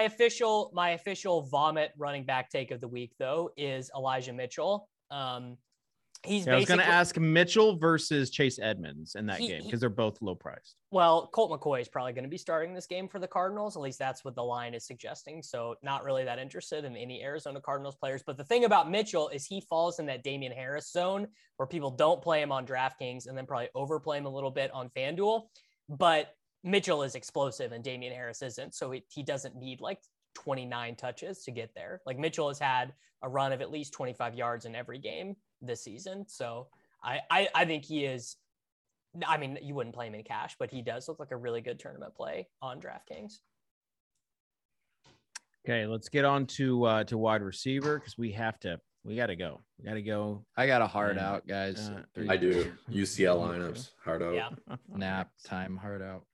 [SPEAKER 2] official vomit running back take of the week though is Elijah Mitchell. He's
[SPEAKER 1] I was going to ask Mitchell versus Chase Edmonds in that game because they're both low priced.
[SPEAKER 2] Well, Colt McCoy is probably going to be starting this game for the Cardinals. At least that's what the line is suggesting. So not really that interested in any Arizona Cardinals players. But the thing about Mitchell is he falls in that Damian Harris zone where people don't play him on DraftKings and then probably overplay him a little bit on FanDuel. But Mitchell is explosive and Damian Harris isn't. So he doesn't need like 29 touches to get there. Like Mitchell has had a run of at least 25 yards in every game this season. So I think he is, I mean, you wouldn't play him in cash, but he does look like a really good tournament play on DraftKings.
[SPEAKER 1] Okay, let's get on to wide receiver because we got to go.
[SPEAKER 4] I got a hard out, guys.
[SPEAKER 3] I do. UCL lineups, hard out.
[SPEAKER 2] Yeah.
[SPEAKER 4] Nap time, hard out.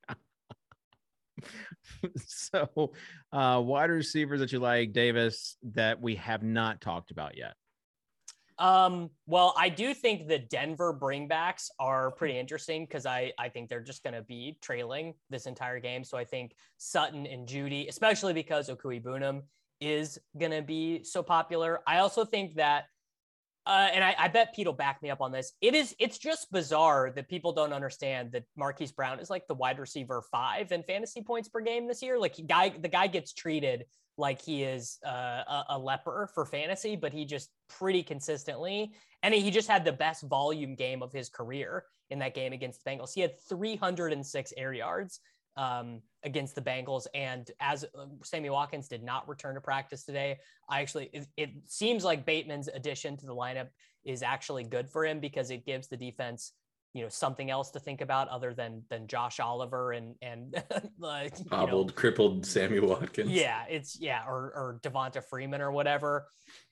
[SPEAKER 1] So wide receivers that you like, Davis, that we have not talked about yet.
[SPEAKER 2] Well, I do think the Denver bringbacks are pretty interesting because I think they're just going to be trailing this entire game. So I think Sutton and Judy, especially because Okuigbunam is going to be so popular. I also think that, and I bet Pete will back me up on this. It's just bizarre that people don't understand that Marquise Brown is like the wide receiver 5 in fantasy points per game this year. Like the guy gets treated like he is a leper for fantasy, but he just pretty consistently, and he just had the best volume game of his career in that game against the Bengals. He had 306 air yards against the Bengals. And as Sammy Watkins did not return to practice today, it seems like Bateman's addition to the lineup is actually good for him because it gives the defense, something else to think about other than Josh Oliver and
[SPEAKER 3] crippled Sammy Watkins.
[SPEAKER 2] Yeah. Or Devonta Freeman or whatever.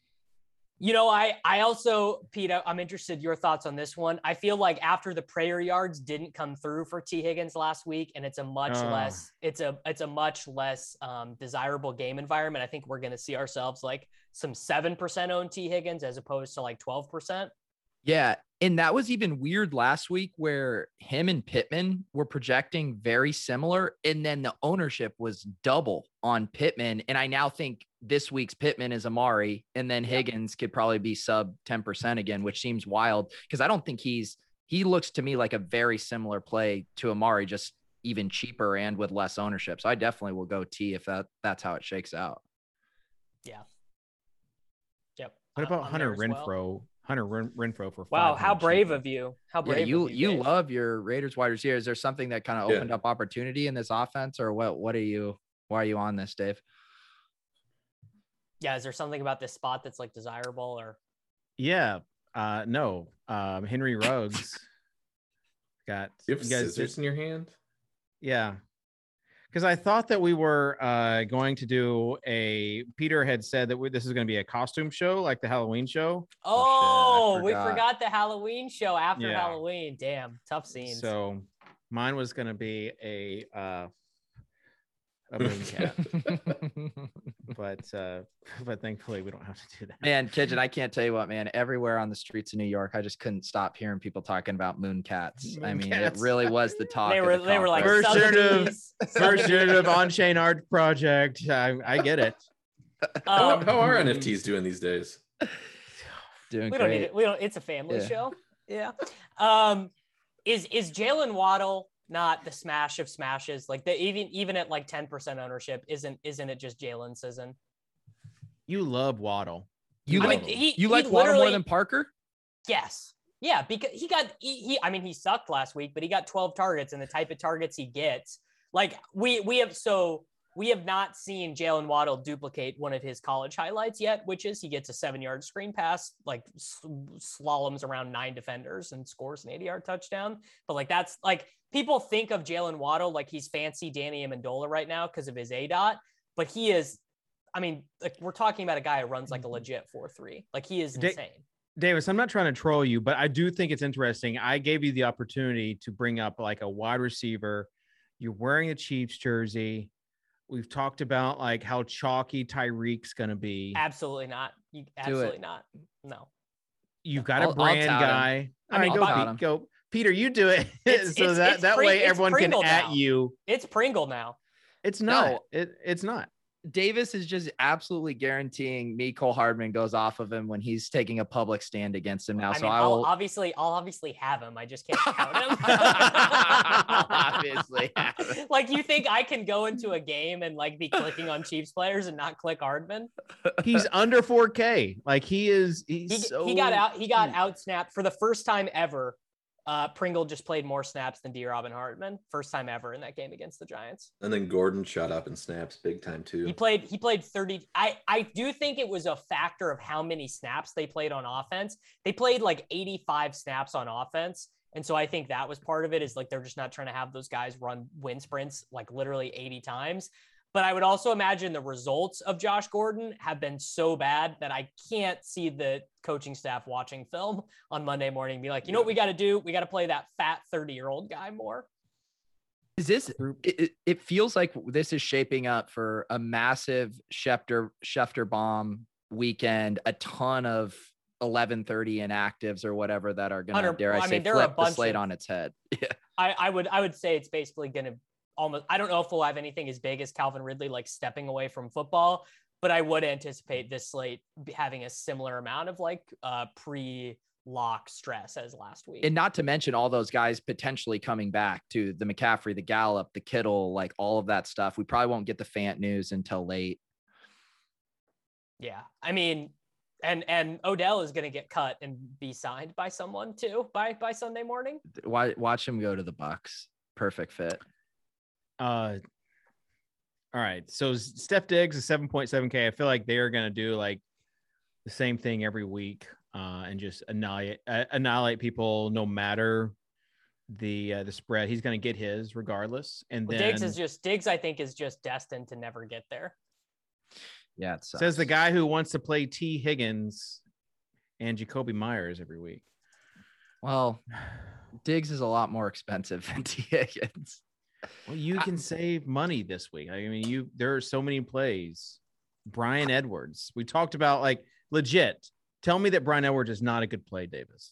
[SPEAKER 2] I also, Pete, I'm interested in your thoughts on this one. I feel like after the prayer yards didn't come through for T Higgins last week, and it's a much less desirable game environment. I think we're going to see ourselves like some 7% owned T Higgins as opposed to like 12%.
[SPEAKER 4] Yeah. And that was even weird last week where him and Pittman were projecting very similar. And then the ownership was double on Pittman. And I now think this week's Pittman is Amari. And then Higgins could probably be sub 10% again, which seems wild because I don't think he looks to me like a very similar play to Amari, just even cheaper and with less ownership. So I definitely will go T if that's how it shakes out.
[SPEAKER 2] Yeah. Yep.
[SPEAKER 1] What about Hunter Renfrow? Hunter Renfrow for
[SPEAKER 2] wow, how brave of you! How brave
[SPEAKER 4] you love your Raiders wide receiver. Is there something that kind of opened up opportunity in this offense, or what? Why are you on this, Dave?
[SPEAKER 2] Yeah, is there something about this spot that's like desirable or?
[SPEAKER 1] Yeah, no. Henry Ruggs got.
[SPEAKER 3] You have scissors in your hand?
[SPEAKER 1] Yeah. Because I thought that we were going to do Peter had said that this is going to be a costume show, like the Halloween show.
[SPEAKER 2] We forgot the Halloween show after Halloween. Damn, tough scenes.
[SPEAKER 1] So mine was going to be a moon cat. but thankfully we don't have to do that.
[SPEAKER 4] Man, Kitchen, I can't tell you what, man, everywhere on the streets of New York, I just couldn't stop hearing people talking about moon cats. It really was the talk.
[SPEAKER 2] They were like
[SPEAKER 1] first generative on-chain art project. I get it.
[SPEAKER 3] How are NFTs doing these days?
[SPEAKER 4] Doing
[SPEAKER 2] we
[SPEAKER 4] great.
[SPEAKER 2] Don't need it. We don't. It's a family show. Yeah. Is Jalen Waddle not the smash of smashes? Like even at like 10% ownership, isn't it just Jalen season?
[SPEAKER 1] You love Waddle.
[SPEAKER 4] You like Waddle more than Parker?
[SPEAKER 2] Yes. Yeah, because he sucked last week, but he got 12 targets, and the type of targets he gets, like we have not seen Jalen Waddle duplicate one of his college highlights yet, which is he gets a 7-yard screen pass, like slaloms around 9 defenders and scores an 80-yard touchdown. But like, that's like, people think of Jalen Waddle like he's fancy Danny Amendola right now because of his ADOT, but he is, like we're talking about a guy who runs like a legit 4.3. Like he is insane.
[SPEAKER 1] Davis, I'm not trying to troll you, but I do think it's interesting. I gave you the opportunity to bring up like a wide receiver. You're wearing a Chiefs jersey. We've talked about like how chalky Tyreek's going to be.
[SPEAKER 2] Absolutely not. Absolutely not. No.
[SPEAKER 1] You've got a brand guy. Go. Peter, you do it. That way everyone can at you.
[SPEAKER 2] It's Pringle now.
[SPEAKER 1] It's not. No. It's not.
[SPEAKER 4] Davis is just absolutely guaranteeing me Cole Hardman goes off of him when he's taking a public stand against him now.
[SPEAKER 2] I'll obviously have him. I just can't count him.
[SPEAKER 4] Obviously.
[SPEAKER 2] Like, you think I can go into a game and like be clicking on Chiefs players and not click Hardman?
[SPEAKER 1] He's under 4K. Like he got
[SPEAKER 2] out snapped for the first time ever. Pringle just played more snaps than D-Robin Hardman. First time ever in that game against the Giants.
[SPEAKER 3] And then Gordon shot up in snaps big time too.
[SPEAKER 2] He played 30. I do think it was a factor of how many snaps they played on offense. They played like 85 snaps on offense. And so I think that was part of it, is like they're just not trying to have those guys run wind sprints like literally 80 times. But I would also imagine the results of Josh Gordon have been so bad that I can't see the coaching staff watching film on Monday morning and be like, you know what we got to do? We got to play that fat 30-year-old guy more.
[SPEAKER 4] Is this, it feels like this is shaping up for a massive Schefter bomb weekend, a ton of 11:30 inactives or whatever that are going to, dare I say, flip the slate on its head. Yeah.
[SPEAKER 2] I would say it's basically going to almost, I don't know if we'll have anything as big as Calvin Ridley, like stepping away from football, but I would anticipate this slate having a similar amount of like pre-lock stress as last week.
[SPEAKER 4] And not to mention all those guys potentially coming back to the McCaffrey, the Gallup, the Kittle, like all of that stuff. We probably won't get the Fant news until late.
[SPEAKER 2] Yeah. I mean, and Odell is going to get cut and be signed by someone too by Sunday morning.
[SPEAKER 4] Watch him go to the Bucks. Perfect fit.
[SPEAKER 1] All right. So Steph Diggs is 7.7K. I feel like they are going to do like the same thing every week and just annihilate people no matter the spread. He's going to get his regardless. And then
[SPEAKER 2] Diggs, I think, is just destined to never get there.
[SPEAKER 4] Yeah, it sucks.
[SPEAKER 1] Says the guy who wants to play T. Higgins and Jacoby Myers every week.
[SPEAKER 4] Well, Diggs is a lot more expensive than T. Higgins.
[SPEAKER 1] Well, you can save money this week. I mean, there are so many plays. Brian Edwards. We talked about, like, legit. Tell me that Brian Edwards is not a good play, Davis.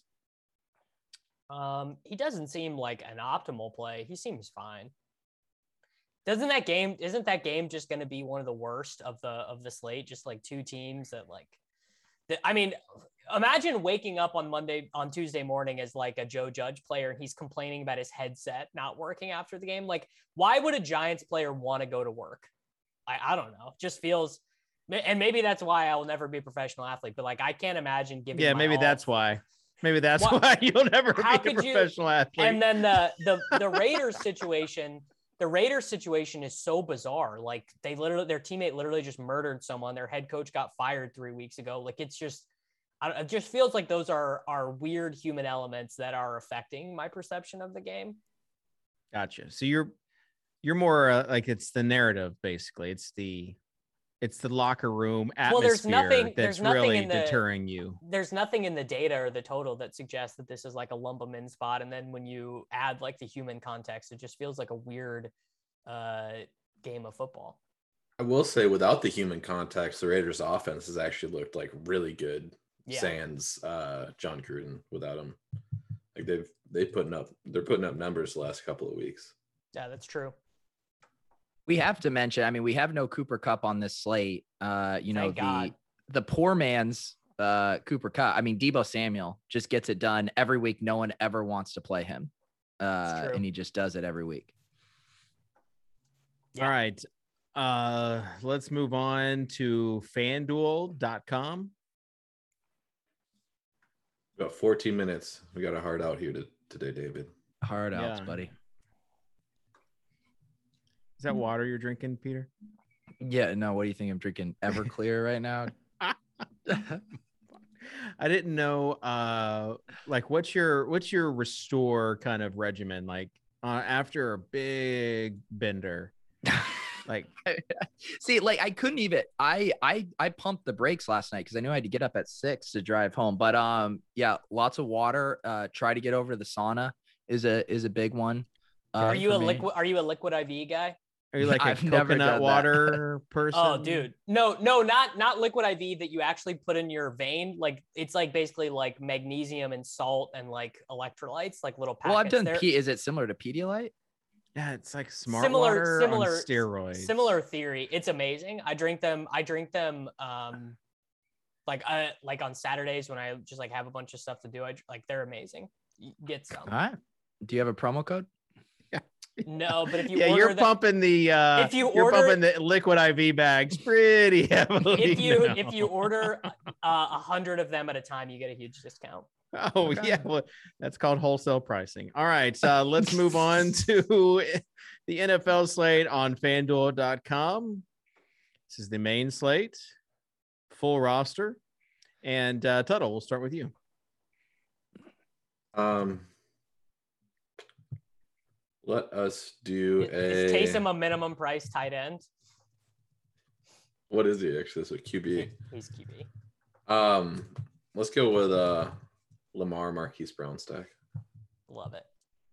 [SPEAKER 2] He doesn't seem like an optimal play. He seems fine. Isn't that game just going to be one of the worst of the slate? Just like two teams that I mean, imagine waking up on Tuesday morning as like a Joe Judge player and he's complaining about his headset not working after the game. Like, why would a Giants player want to go to work? I don't know. It just feels, and maybe that's why I will never be a professional athlete, but like, I can't imagine giving.
[SPEAKER 1] Yeah, maybe that's why. Maybe that's why you'll never be a professional athlete.
[SPEAKER 2] And then the Raiders situation. The Raiders situation is so bizarre. Like, their teammate literally just murdered someone. Their head coach got fired 3 weeks ago. Like, it just feels like those are weird human elements that are affecting my perception of the game.
[SPEAKER 1] Gotcha. So you're more like, it's the narrative, basically. It's the locker room atmosphere that's really deterring you.
[SPEAKER 2] There's nothing in the data or the total that suggests that this is like a lump them in spot. And then when you add like the human context, it just feels like a weird game of football.
[SPEAKER 3] I will say, without the human context, the Raiders offense has actually looked like really good. Yeah. Sans John Gruden without him. Like they're putting up numbers the last couple of weeks.
[SPEAKER 2] Yeah, that's true.
[SPEAKER 4] We have to mention, I mean, we have no Cooper Kupp on this slate. The poor man's Cooper Kupp. I mean, Deebo Samuel just gets it done every week. No one ever wants to play him. And he just does it every week.
[SPEAKER 1] Yeah. All right. Let's move on to FanDuel.com.
[SPEAKER 3] About 14 minutes. We got a hard out here today, David.
[SPEAKER 4] Hard outs, buddy.
[SPEAKER 1] Is that water you're drinking, Peter?
[SPEAKER 4] Yeah, no. What do you think? I'm drinking Everclear right now.
[SPEAKER 1] I didn't know. Like, what's your restore kind of regimen? Like, after a big bender, like,
[SPEAKER 4] see, like I couldn't even. I pumped the brakes last night because I knew I had to get up at 6 to drive home. But yeah, lots of water. Try to get over to the sauna is a big one.
[SPEAKER 2] Are you a liquid IV guy?
[SPEAKER 1] Are you like a coconut water person?
[SPEAKER 2] Oh, dude. No, not liquid IV that you actually put in your vein. Like, it's like basically like magnesium and salt and like electrolytes, like little packets.
[SPEAKER 4] Well, I've done is it similar to Pedialyte?
[SPEAKER 1] Yeah, it's like smart water on
[SPEAKER 2] similar
[SPEAKER 1] steroids.
[SPEAKER 2] Similar theory. It's amazing. I drink them like on Saturdays when I just like have a bunch of stuff to do. They're amazing. You get some.
[SPEAKER 4] All right. Do you have a promo code?
[SPEAKER 2] No, but if you
[SPEAKER 1] you're pumping the pumping the liquid IV bags pretty heavily.
[SPEAKER 2] If you order 100 of them at a time, you get a huge discount.
[SPEAKER 1] Oh, okay. Yeah. Well, that's called wholesale pricing. All right. Let's move on to the NFL slate on FanDuel.com. This is the main slate, full roster. And Tuttle, we'll start with you.
[SPEAKER 3] Let us do
[SPEAKER 2] Is Taysom a minimum price tight end?
[SPEAKER 3] What is he actually? So QB.
[SPEAKER 2] He's QB.
[SPEAKER 3] Let's go with Lamar Marquise Brown stack.
[SPEAKER 2] Love it.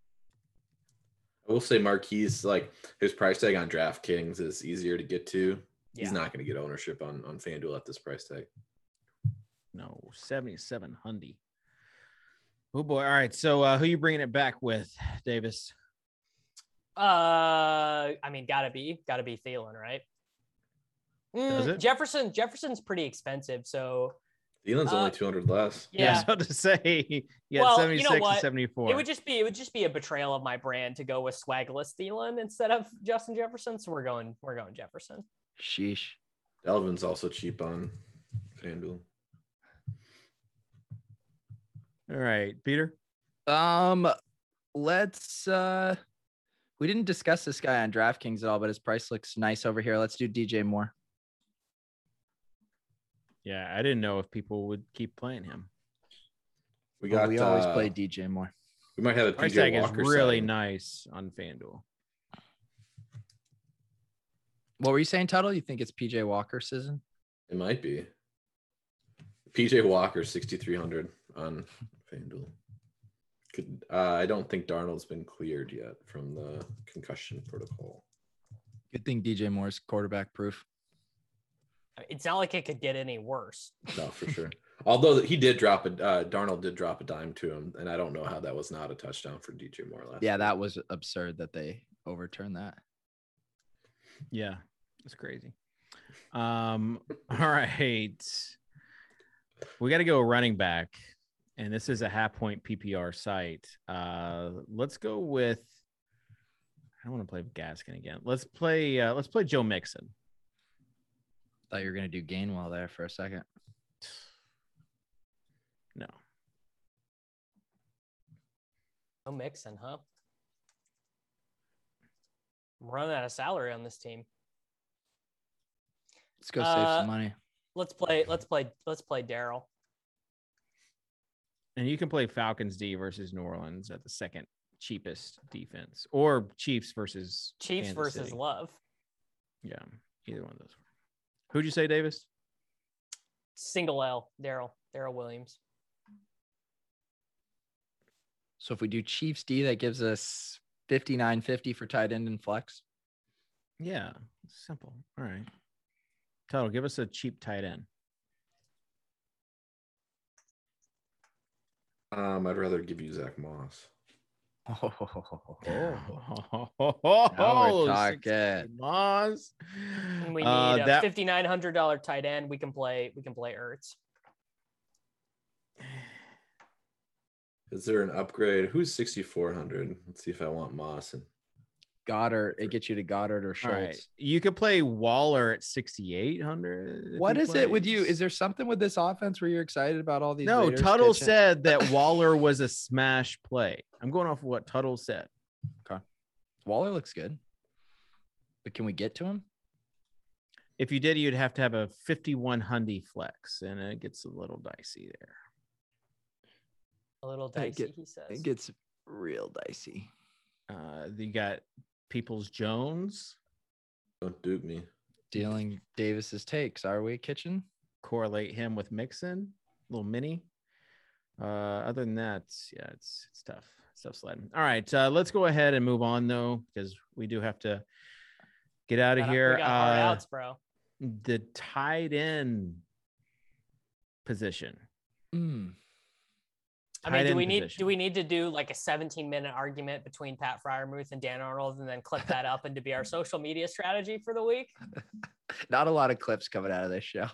[SPEAKER 3] I will say Marquise, like his price tag on DraftKings is easier to get to. Yeah. He's not going to get ownership on FanDuel at this price tag.
[SPEAKER 1] No, 7,700. Oh boy! All right, so who you bringing it back with, Davis?
[SPEAKER 2] I mean, gotta be Thielen, right?
[SPEAKER 1] Does it?
[SPEAKER 2] Jefferson's pretty expensive, so
[SPEAKER 3] Thielen's only 200 less.
[SPEAKER 1] Yeah, I was about to say, 76 to 74.
[SPEAKER 2] It would just be a betrayal of my brand to go with swagless Thielen instead of Justin Jefferson. So we're going Jefferson.
[SPEAKER 4] Sheesh.
[SPEAKER 3] Delvin's also cheap on FanDuel.
[SPEAKER 1] All right, Peter.
[SPEAKER 4] Let's we didn't discuss this guy on DraftKings at all, but his price looks nice over here. Let's do DJ Moore.
[SPEAKER 1] Yeah, I didn't know if people would keep playing him.
[SPEAKER 4] We always play DJ Moore.
[SPEAKER 3] We might have a
[SPEAKER 1] price tag is really nice on FanDuel.
[SPEAKER 4] What were you saying, Tuttle? You think it's PJ Walker season?
[SPEAKER 3] It might be. PJ Walker 6,300 on FanDuel. I don't think Darnold's been cleared yet from the concussion protocol.
[SPEAKER 4] Good thing DJ Moore's quarterback proof.
[SPEAKER 2] It's not like it could get any worse.
[SPEAKER 3] No, for sure. Although he did Darnold did drop a dime to him, and I don't know how that was not a touchdown for DJ Moore last.
[SPEAKER 4] Yeah, that was absurd that they overturned that.
[SPEAKER 1] Yeah, it's crazy. All right, we got to go running back. And this is a half point PPR site. Let's go with. I don't want to play Gaskin again. Let's play Joe Mixon.
[SPEAKER 4] Thought you were gonna do Gainwell there for a second.
[SPEAKER 1] No.
[SPEAKER 2] No Mixon, huh? I'm running out of salary on this team.
[SPEAKER 4] Let's go save some money.
[SPEAKER 2] Let's play Daryl.
[SPEAKER 1] And you can play Falcons D versus New Orleans at the second cheapest defense, or Chiefs versus
[SPEAKER 2] Love.
[SPEAKER 1] Yeah, either one of those. Who'd you say, Davis?
[SPEAKER 2] Single L, Daryl Williams.
[SPEAKER 4] So if we do Chiefs D, that gives us 59.50 for tight end and flex.
[SPEAKER 1] Yeah, simple. All right. Tuttle, give us a cheap tight end.
[SPEAKER 3] I'd rather give you Zach Moss.
[SPEAKER 4] Now
[SPEAKER 1] we're
[SPEAKER 4] talking.
[SPEAKER 1] Moss.
[SPEAKER 2] We need a $5,900 tight end. We can play Ertz.
[SPEAKER 3] Is there an upgrade? Who's 6,400? Let's see if I want Moss and
[SPEAKER 4] Goddard. It gets you to Goddard or Schultz.
[SPEAKER 1] Right. You could play Waller at 6,800.
[SPEAKER 4] What is it with you? Is there something with this offense where you're excited about all these?
[SPEAKER 1] No, Tuttle said that Waller was a smash play. I'm going off of what Tuttle said.
[SPEAKER 4] Okay. Waller looks good. But can we get to him?
[SPEAKER 1] If you did, you'd have to have a 5100 flex, and it gets a little dicey there.
[SPEAKER 2] A little dicey, he says.
[SPEAKER 4] It gets real dicey.
[SPEAKER 1] You got Peoples Jones.
[SPEAKER 3] Don't dupe me.
[SPEAKER 4] Dealing Davis's takes. Are we, Kitchen?
[SPEAKER 1] Correlate him with Mixon. Little mini. Other than that, yeah, it's tough. It's tough sledding. All right, let's go ahead and move on though, because we do have to get out of here.
[SPEAKER 2] We got hard outs, bro.
[SPEAKER 1] The tight end position.
[SPEAKER 2] I mean, do we need to do like a 17-minute argument between Pat Fryermuth and Dan Arnold and then clip that up and to be our social media strategy for the week?
[SPEAKER 4] Not a lot of clips coming out of this show.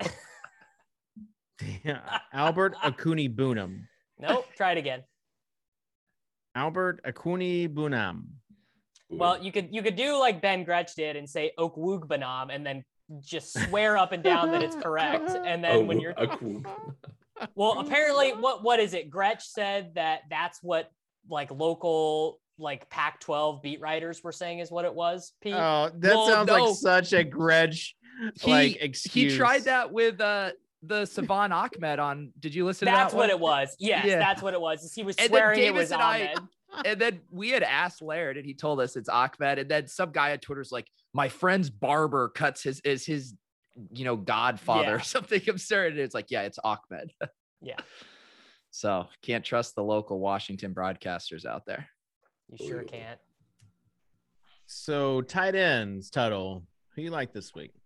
[SPEAKER 1] Albert Akuni-Bunam.
[SPEAKER 2] Nope. Try it again.
[SPEAKER 1] Albert Akuni-Bunam.
[SPEAKER 2] Well, you could do like Ben Gretsch did and say Okwugbanam and then just swear up and down that it's correct. And then when you're well, apparently what is it? Gretsch said that's what like local like Pac-12 beat writers were saying is what it was. Pete?
[SPEAKER 1] Oh, that sounds like such a Gretsch excuse.
[SPEAKER 4] He tried that with the Savan Ahmed on. Did you listen to that?
[SPEAKER 2] That's what it was. Yes, yeah. That's what it was. He was swearing it was Ahmed.
[SPEAKER 4] And then we had asked Laird and he told us it's Ahmed. And then some guy on Twitter's like, my friend's barber cuts his godfather or something absurd. And it's like, yeah, it's Ahmed.
[SPEAKER 2] Yeah.
[SPEAKER 4] So can't trust the local Washington broadcasters out there.
[SPEAKER 2] You sure can't.
[SPEAKER 1] So tight ends, Tuttle. Who you like this week?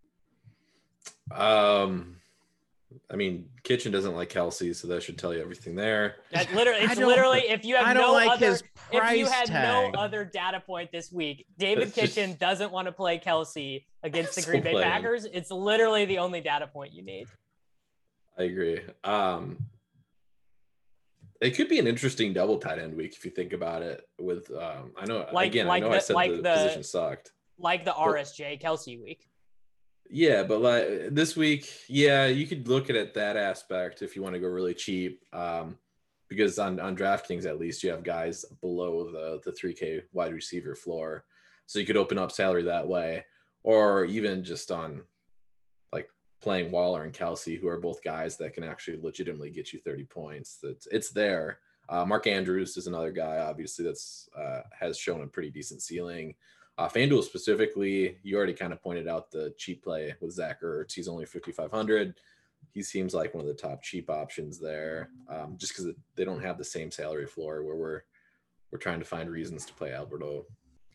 [SPEAKER 3] I mean, Kitchen doesn't like Kelsey, so that should tell you everything there.
[SPEAKER 2] It's literally if you have no
[SPEAKER 1] tag.
[SPEAKER 2] other data point this week, David Kitchen doesn't want to play Kelsey against the Green Bay Packers. It's literally the only data point you need.
[SPEAKER 3] I agree. It could be an interesting double tight end week if you think about it. With I know I said the position sucked,
[SPEAKER 2] like the RSJ Kelsey week.
[SPEAKER 3] Yeah, but like this week, yeah, you could look at it that aspect if you want to go really cheap. Because on DraftKings, at least you have guys below the 3K wide receiver floor. So you could open up salary that way. Or even just on like playing Waller and Kelsey, who are both guys that can actually legitimately get you 30 points. It's there. Mark Andrews is another guy, obviously, that's has shown a pretty decent ceiling. FanDuel specifically, you already kind of pointed out the cheap play with Zach Ertz. He's only 5,500. He seems like one of the top cheap options there, just because they don't have the same salary floor where we're trying to find reasons to play Alberto.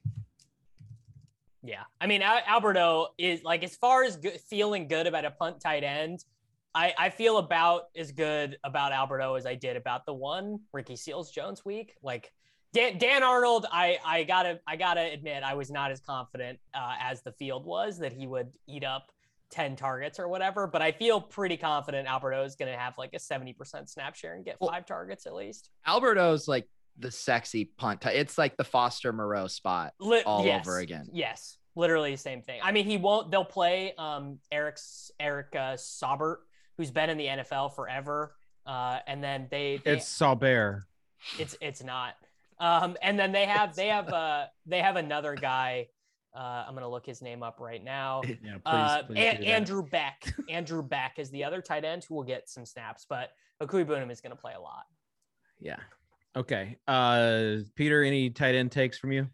[SPEAKER 2] Yeah, I mean, Alberto is like, as far as feeling good about a punt tight end, I feel about as good about Alberto as I did about the one Ricky Seals-Jones week. Like, Dan Arnold, I gotta admit, I was not as confident as the field was that he would eat up 10 targets or whatever, but I feel pretty confident Alberto is going to have like a 70% snap share and get 5 targets at least.
[SPEAKER 4] Alberto's like the sexy punt. It's like the Foster Moreau spot over again.
[SPEAKER 2] Yes, literally the same thing. I mean, they'll play Eric Saubert, who's been in the NFL forever, and then
[SPEAKER 1] it's Saubert.
[SPEAKER 2] It's not. And then they have another guy. I'm going to look his name up right now.
[SPEAKER 1] Yeah, please
[SPEAKER 2] Andrew Beck. Andrew Beck is the other tight end who will get some snaps, but Akui-Bunam is going to play a lot.
[SPEAKER 1] Yeah. Okay. Peter, any tight end takes from you?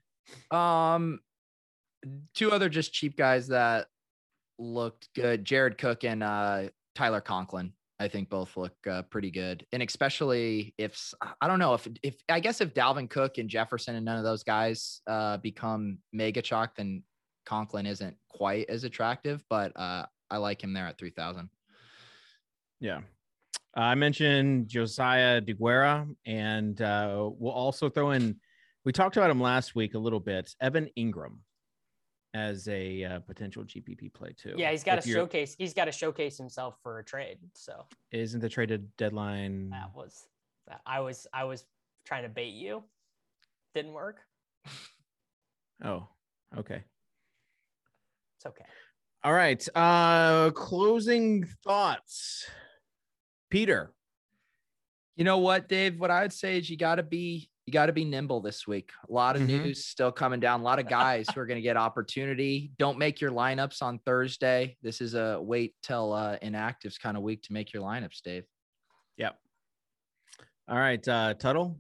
[SPEAKER 4] 2 other just cheap guys that looked good. Jared Cook and Tyler Conklin. I think both look pretty good. And especially if I guess if Dalvin Cook and Jefferson and none of those guys become mega chalk, then Conklin isn't quite as attractive, but I like him there at 3,000.
[SPEAKER 1] Yeah. I mentioned Josiah DeGuara, and we'll also throw in, we talked about him last week a little bit, Evan Ingram as a potential GPP play too.
[SPEAKER 2] Yeah, he's got to showcase himself for a trade. So
[SPEAKER 1] isn't the traded deadline?
[SPEAKER 2] I was trying to bait you. Didn't work.
[SPEAKER 1] Oh, okay.
[SPEAKER 2] It's okay.
[SPEAKER 1] All right. Closing thoughts. Peter.
[SPEAKER 4] You know what, Dave? What I would say is you got to be nimble this week. A lot of news still coming down. A lot of guys who are going to get opportunity. Don't make your lineups on Thursday. This is a wait till inactives kind of week to make your lineups, Dave.
[SPEAKER 1] Yep. All right, Tuttle.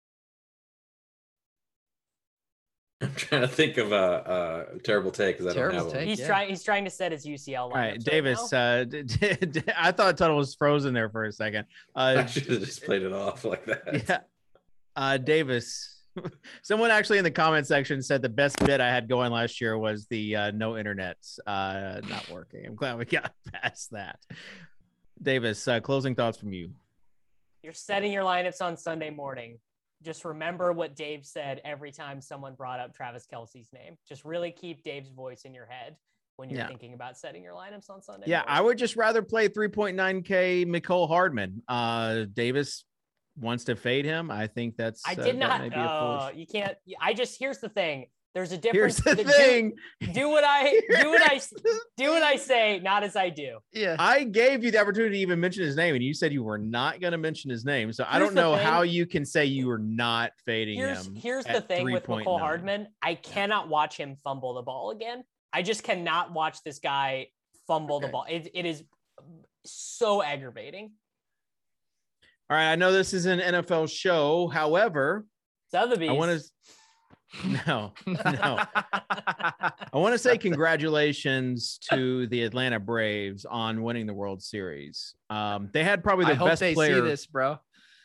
[SPEAKER 3] I'm trying to think of a terrible take because I don't have one.
[SPEAKER 2] He's trying to set his UCL.
[SPEAKER 1] All right, Davis. I thought Tuttle was frozen there for a second.
[SPEAKER 3] I should have just played it off like that.
[SPEAKER 1] Yeah. Davis. Someone actually in the comment section said the best bit I had going last year was the no internet not working. I'm glad we got past that. Davis, closing thoughts from you.
[SPEAKER 2] You're setting your lineups on Sunday morning. Just remember what Dave said every time someone brought up Travis Kelce's name. Just really keep Dave's voice in your head when you're thinking about setting your lineups on Sunday.
[SPEAKER 1] Yeah,
[SPEAKER 2] morning.
[SPEAKER 1] I would just rather play 3.9K Mecole Hardman. Davis wants to fade him. I think that's.
[SPEAKER 2] I did not. You can't. Here's the thing. There's a difference.
[SPEAKER 1] Here's the thing.
[SPEAKER 2] Do what I say, not as I do.
[SPEAKER 1] Yeah. I gave you the opportunity to even mention his name, and you said you were not going to mention his name. So I don't know how you can say you were not fading him.
[SPEAKER 2] Here's the thing with Mecole Hardman. I cannot watch him fumble the ball again. I just cannot watch this guy fumble the ball. It is so aggravating.
[SPEAKER 1] All right. I know this is an NFL show. However,
[SPEAKER 2] Sotheby's.
[SPEAKER 1] I want to. No. I want to say congratulations to the Atlanta Braves on winning the World Series. They had probably the best player.
[SPEAKER 4] See this, bro.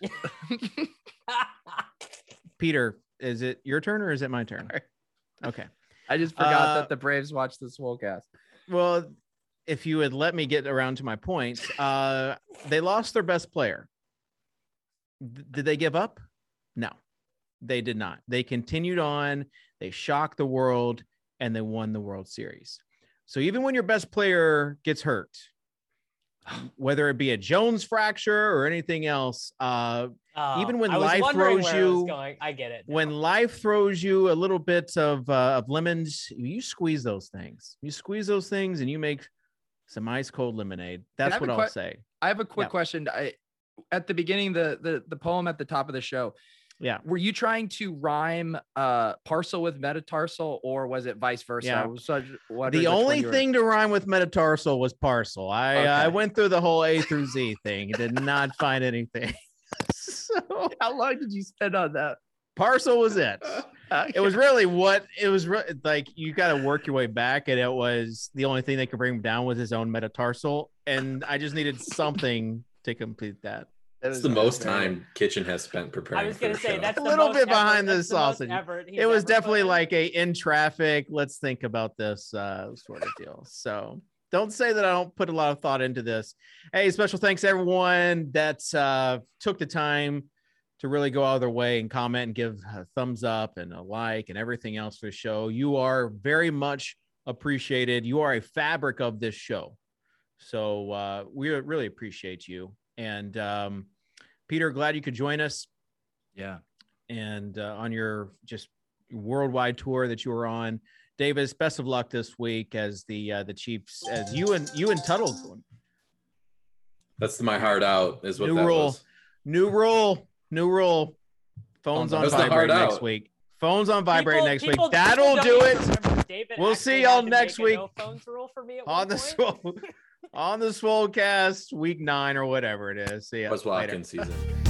[SPEAKER 1] Peter, is it your turn or is it my turn? Okay.
[SPEAKER 4] I just forgot that the Braves watched this whole cast.
[SPEAKER 1] Well, if you would let me get around to my point, they lost their best player. Did they give up? No. They did not. They continued on. They shocked the world and they won the World Series. So even when your best player gets hurt, whether it be a Jones fracture or anything else, even when life throws you,
[SPEAKER 2] I get it.
[SPEAKER 1] When life throws you a little bit of lemons, you squeeze those things. You squeeze those things and you make some ice cold lemonade. That's what I'll say.
[SPEAKER 4] I have a quick question. At the beginning, the poem at the top of the show.
[SPEAKER 1] Yeah.
[SPEAKER 4] Were you trying to rhyme parcel with metatarsal, or was it vice versa?
[SPEAKER 1] Yeah. The only thing to rhyme with metatarsal was parcel. I went through the whole A through Z thing. Did not find anything. So
[SPEAKER 4] how long did you spend on that?
[SPEAKER 1] Parcel was it. It was really like you got to work your way back, and it was the only thing that could bring him down was his own metatarsal, and I just needed something to complete that.
[SPEAKER 3] That's the most time Kitchen has spent preparing.
[SPEAKER 2] I was going to say that's
[SPEAKER 1] a little bit behind the sausage. It was definitely like a in traffic. Let's think about this sort of deal. So don't say that I don't put a lot of thought into this. Hey, special thanks to everyone that took the time to really go out of their way and comment and give a thumbs up and a like and everything else for the show. You are very much appreciated. You are a fabric of this show. So we really appreciate you. And Peter, glad you could join us.
[SPEAKER 4] Yeah.
[SPEAKER 1] And on your just worldwide tour that you were on. Davis, best of luck this week as the Chiefs, as you and Tuttle going.
[SPEAKER 3] That's my heart out is what that was.
[SPEAKER 1] New rule. Phones on vibrate next week. Phones on vibrate next week. That'll do it. We'll see y'all next week
[SPEAKER 2] no phones rule for me
[SPEAKER 1] on the Swolecast week 9 or whatever it is. See ya
[SPEAKER 3] later. Watkins season.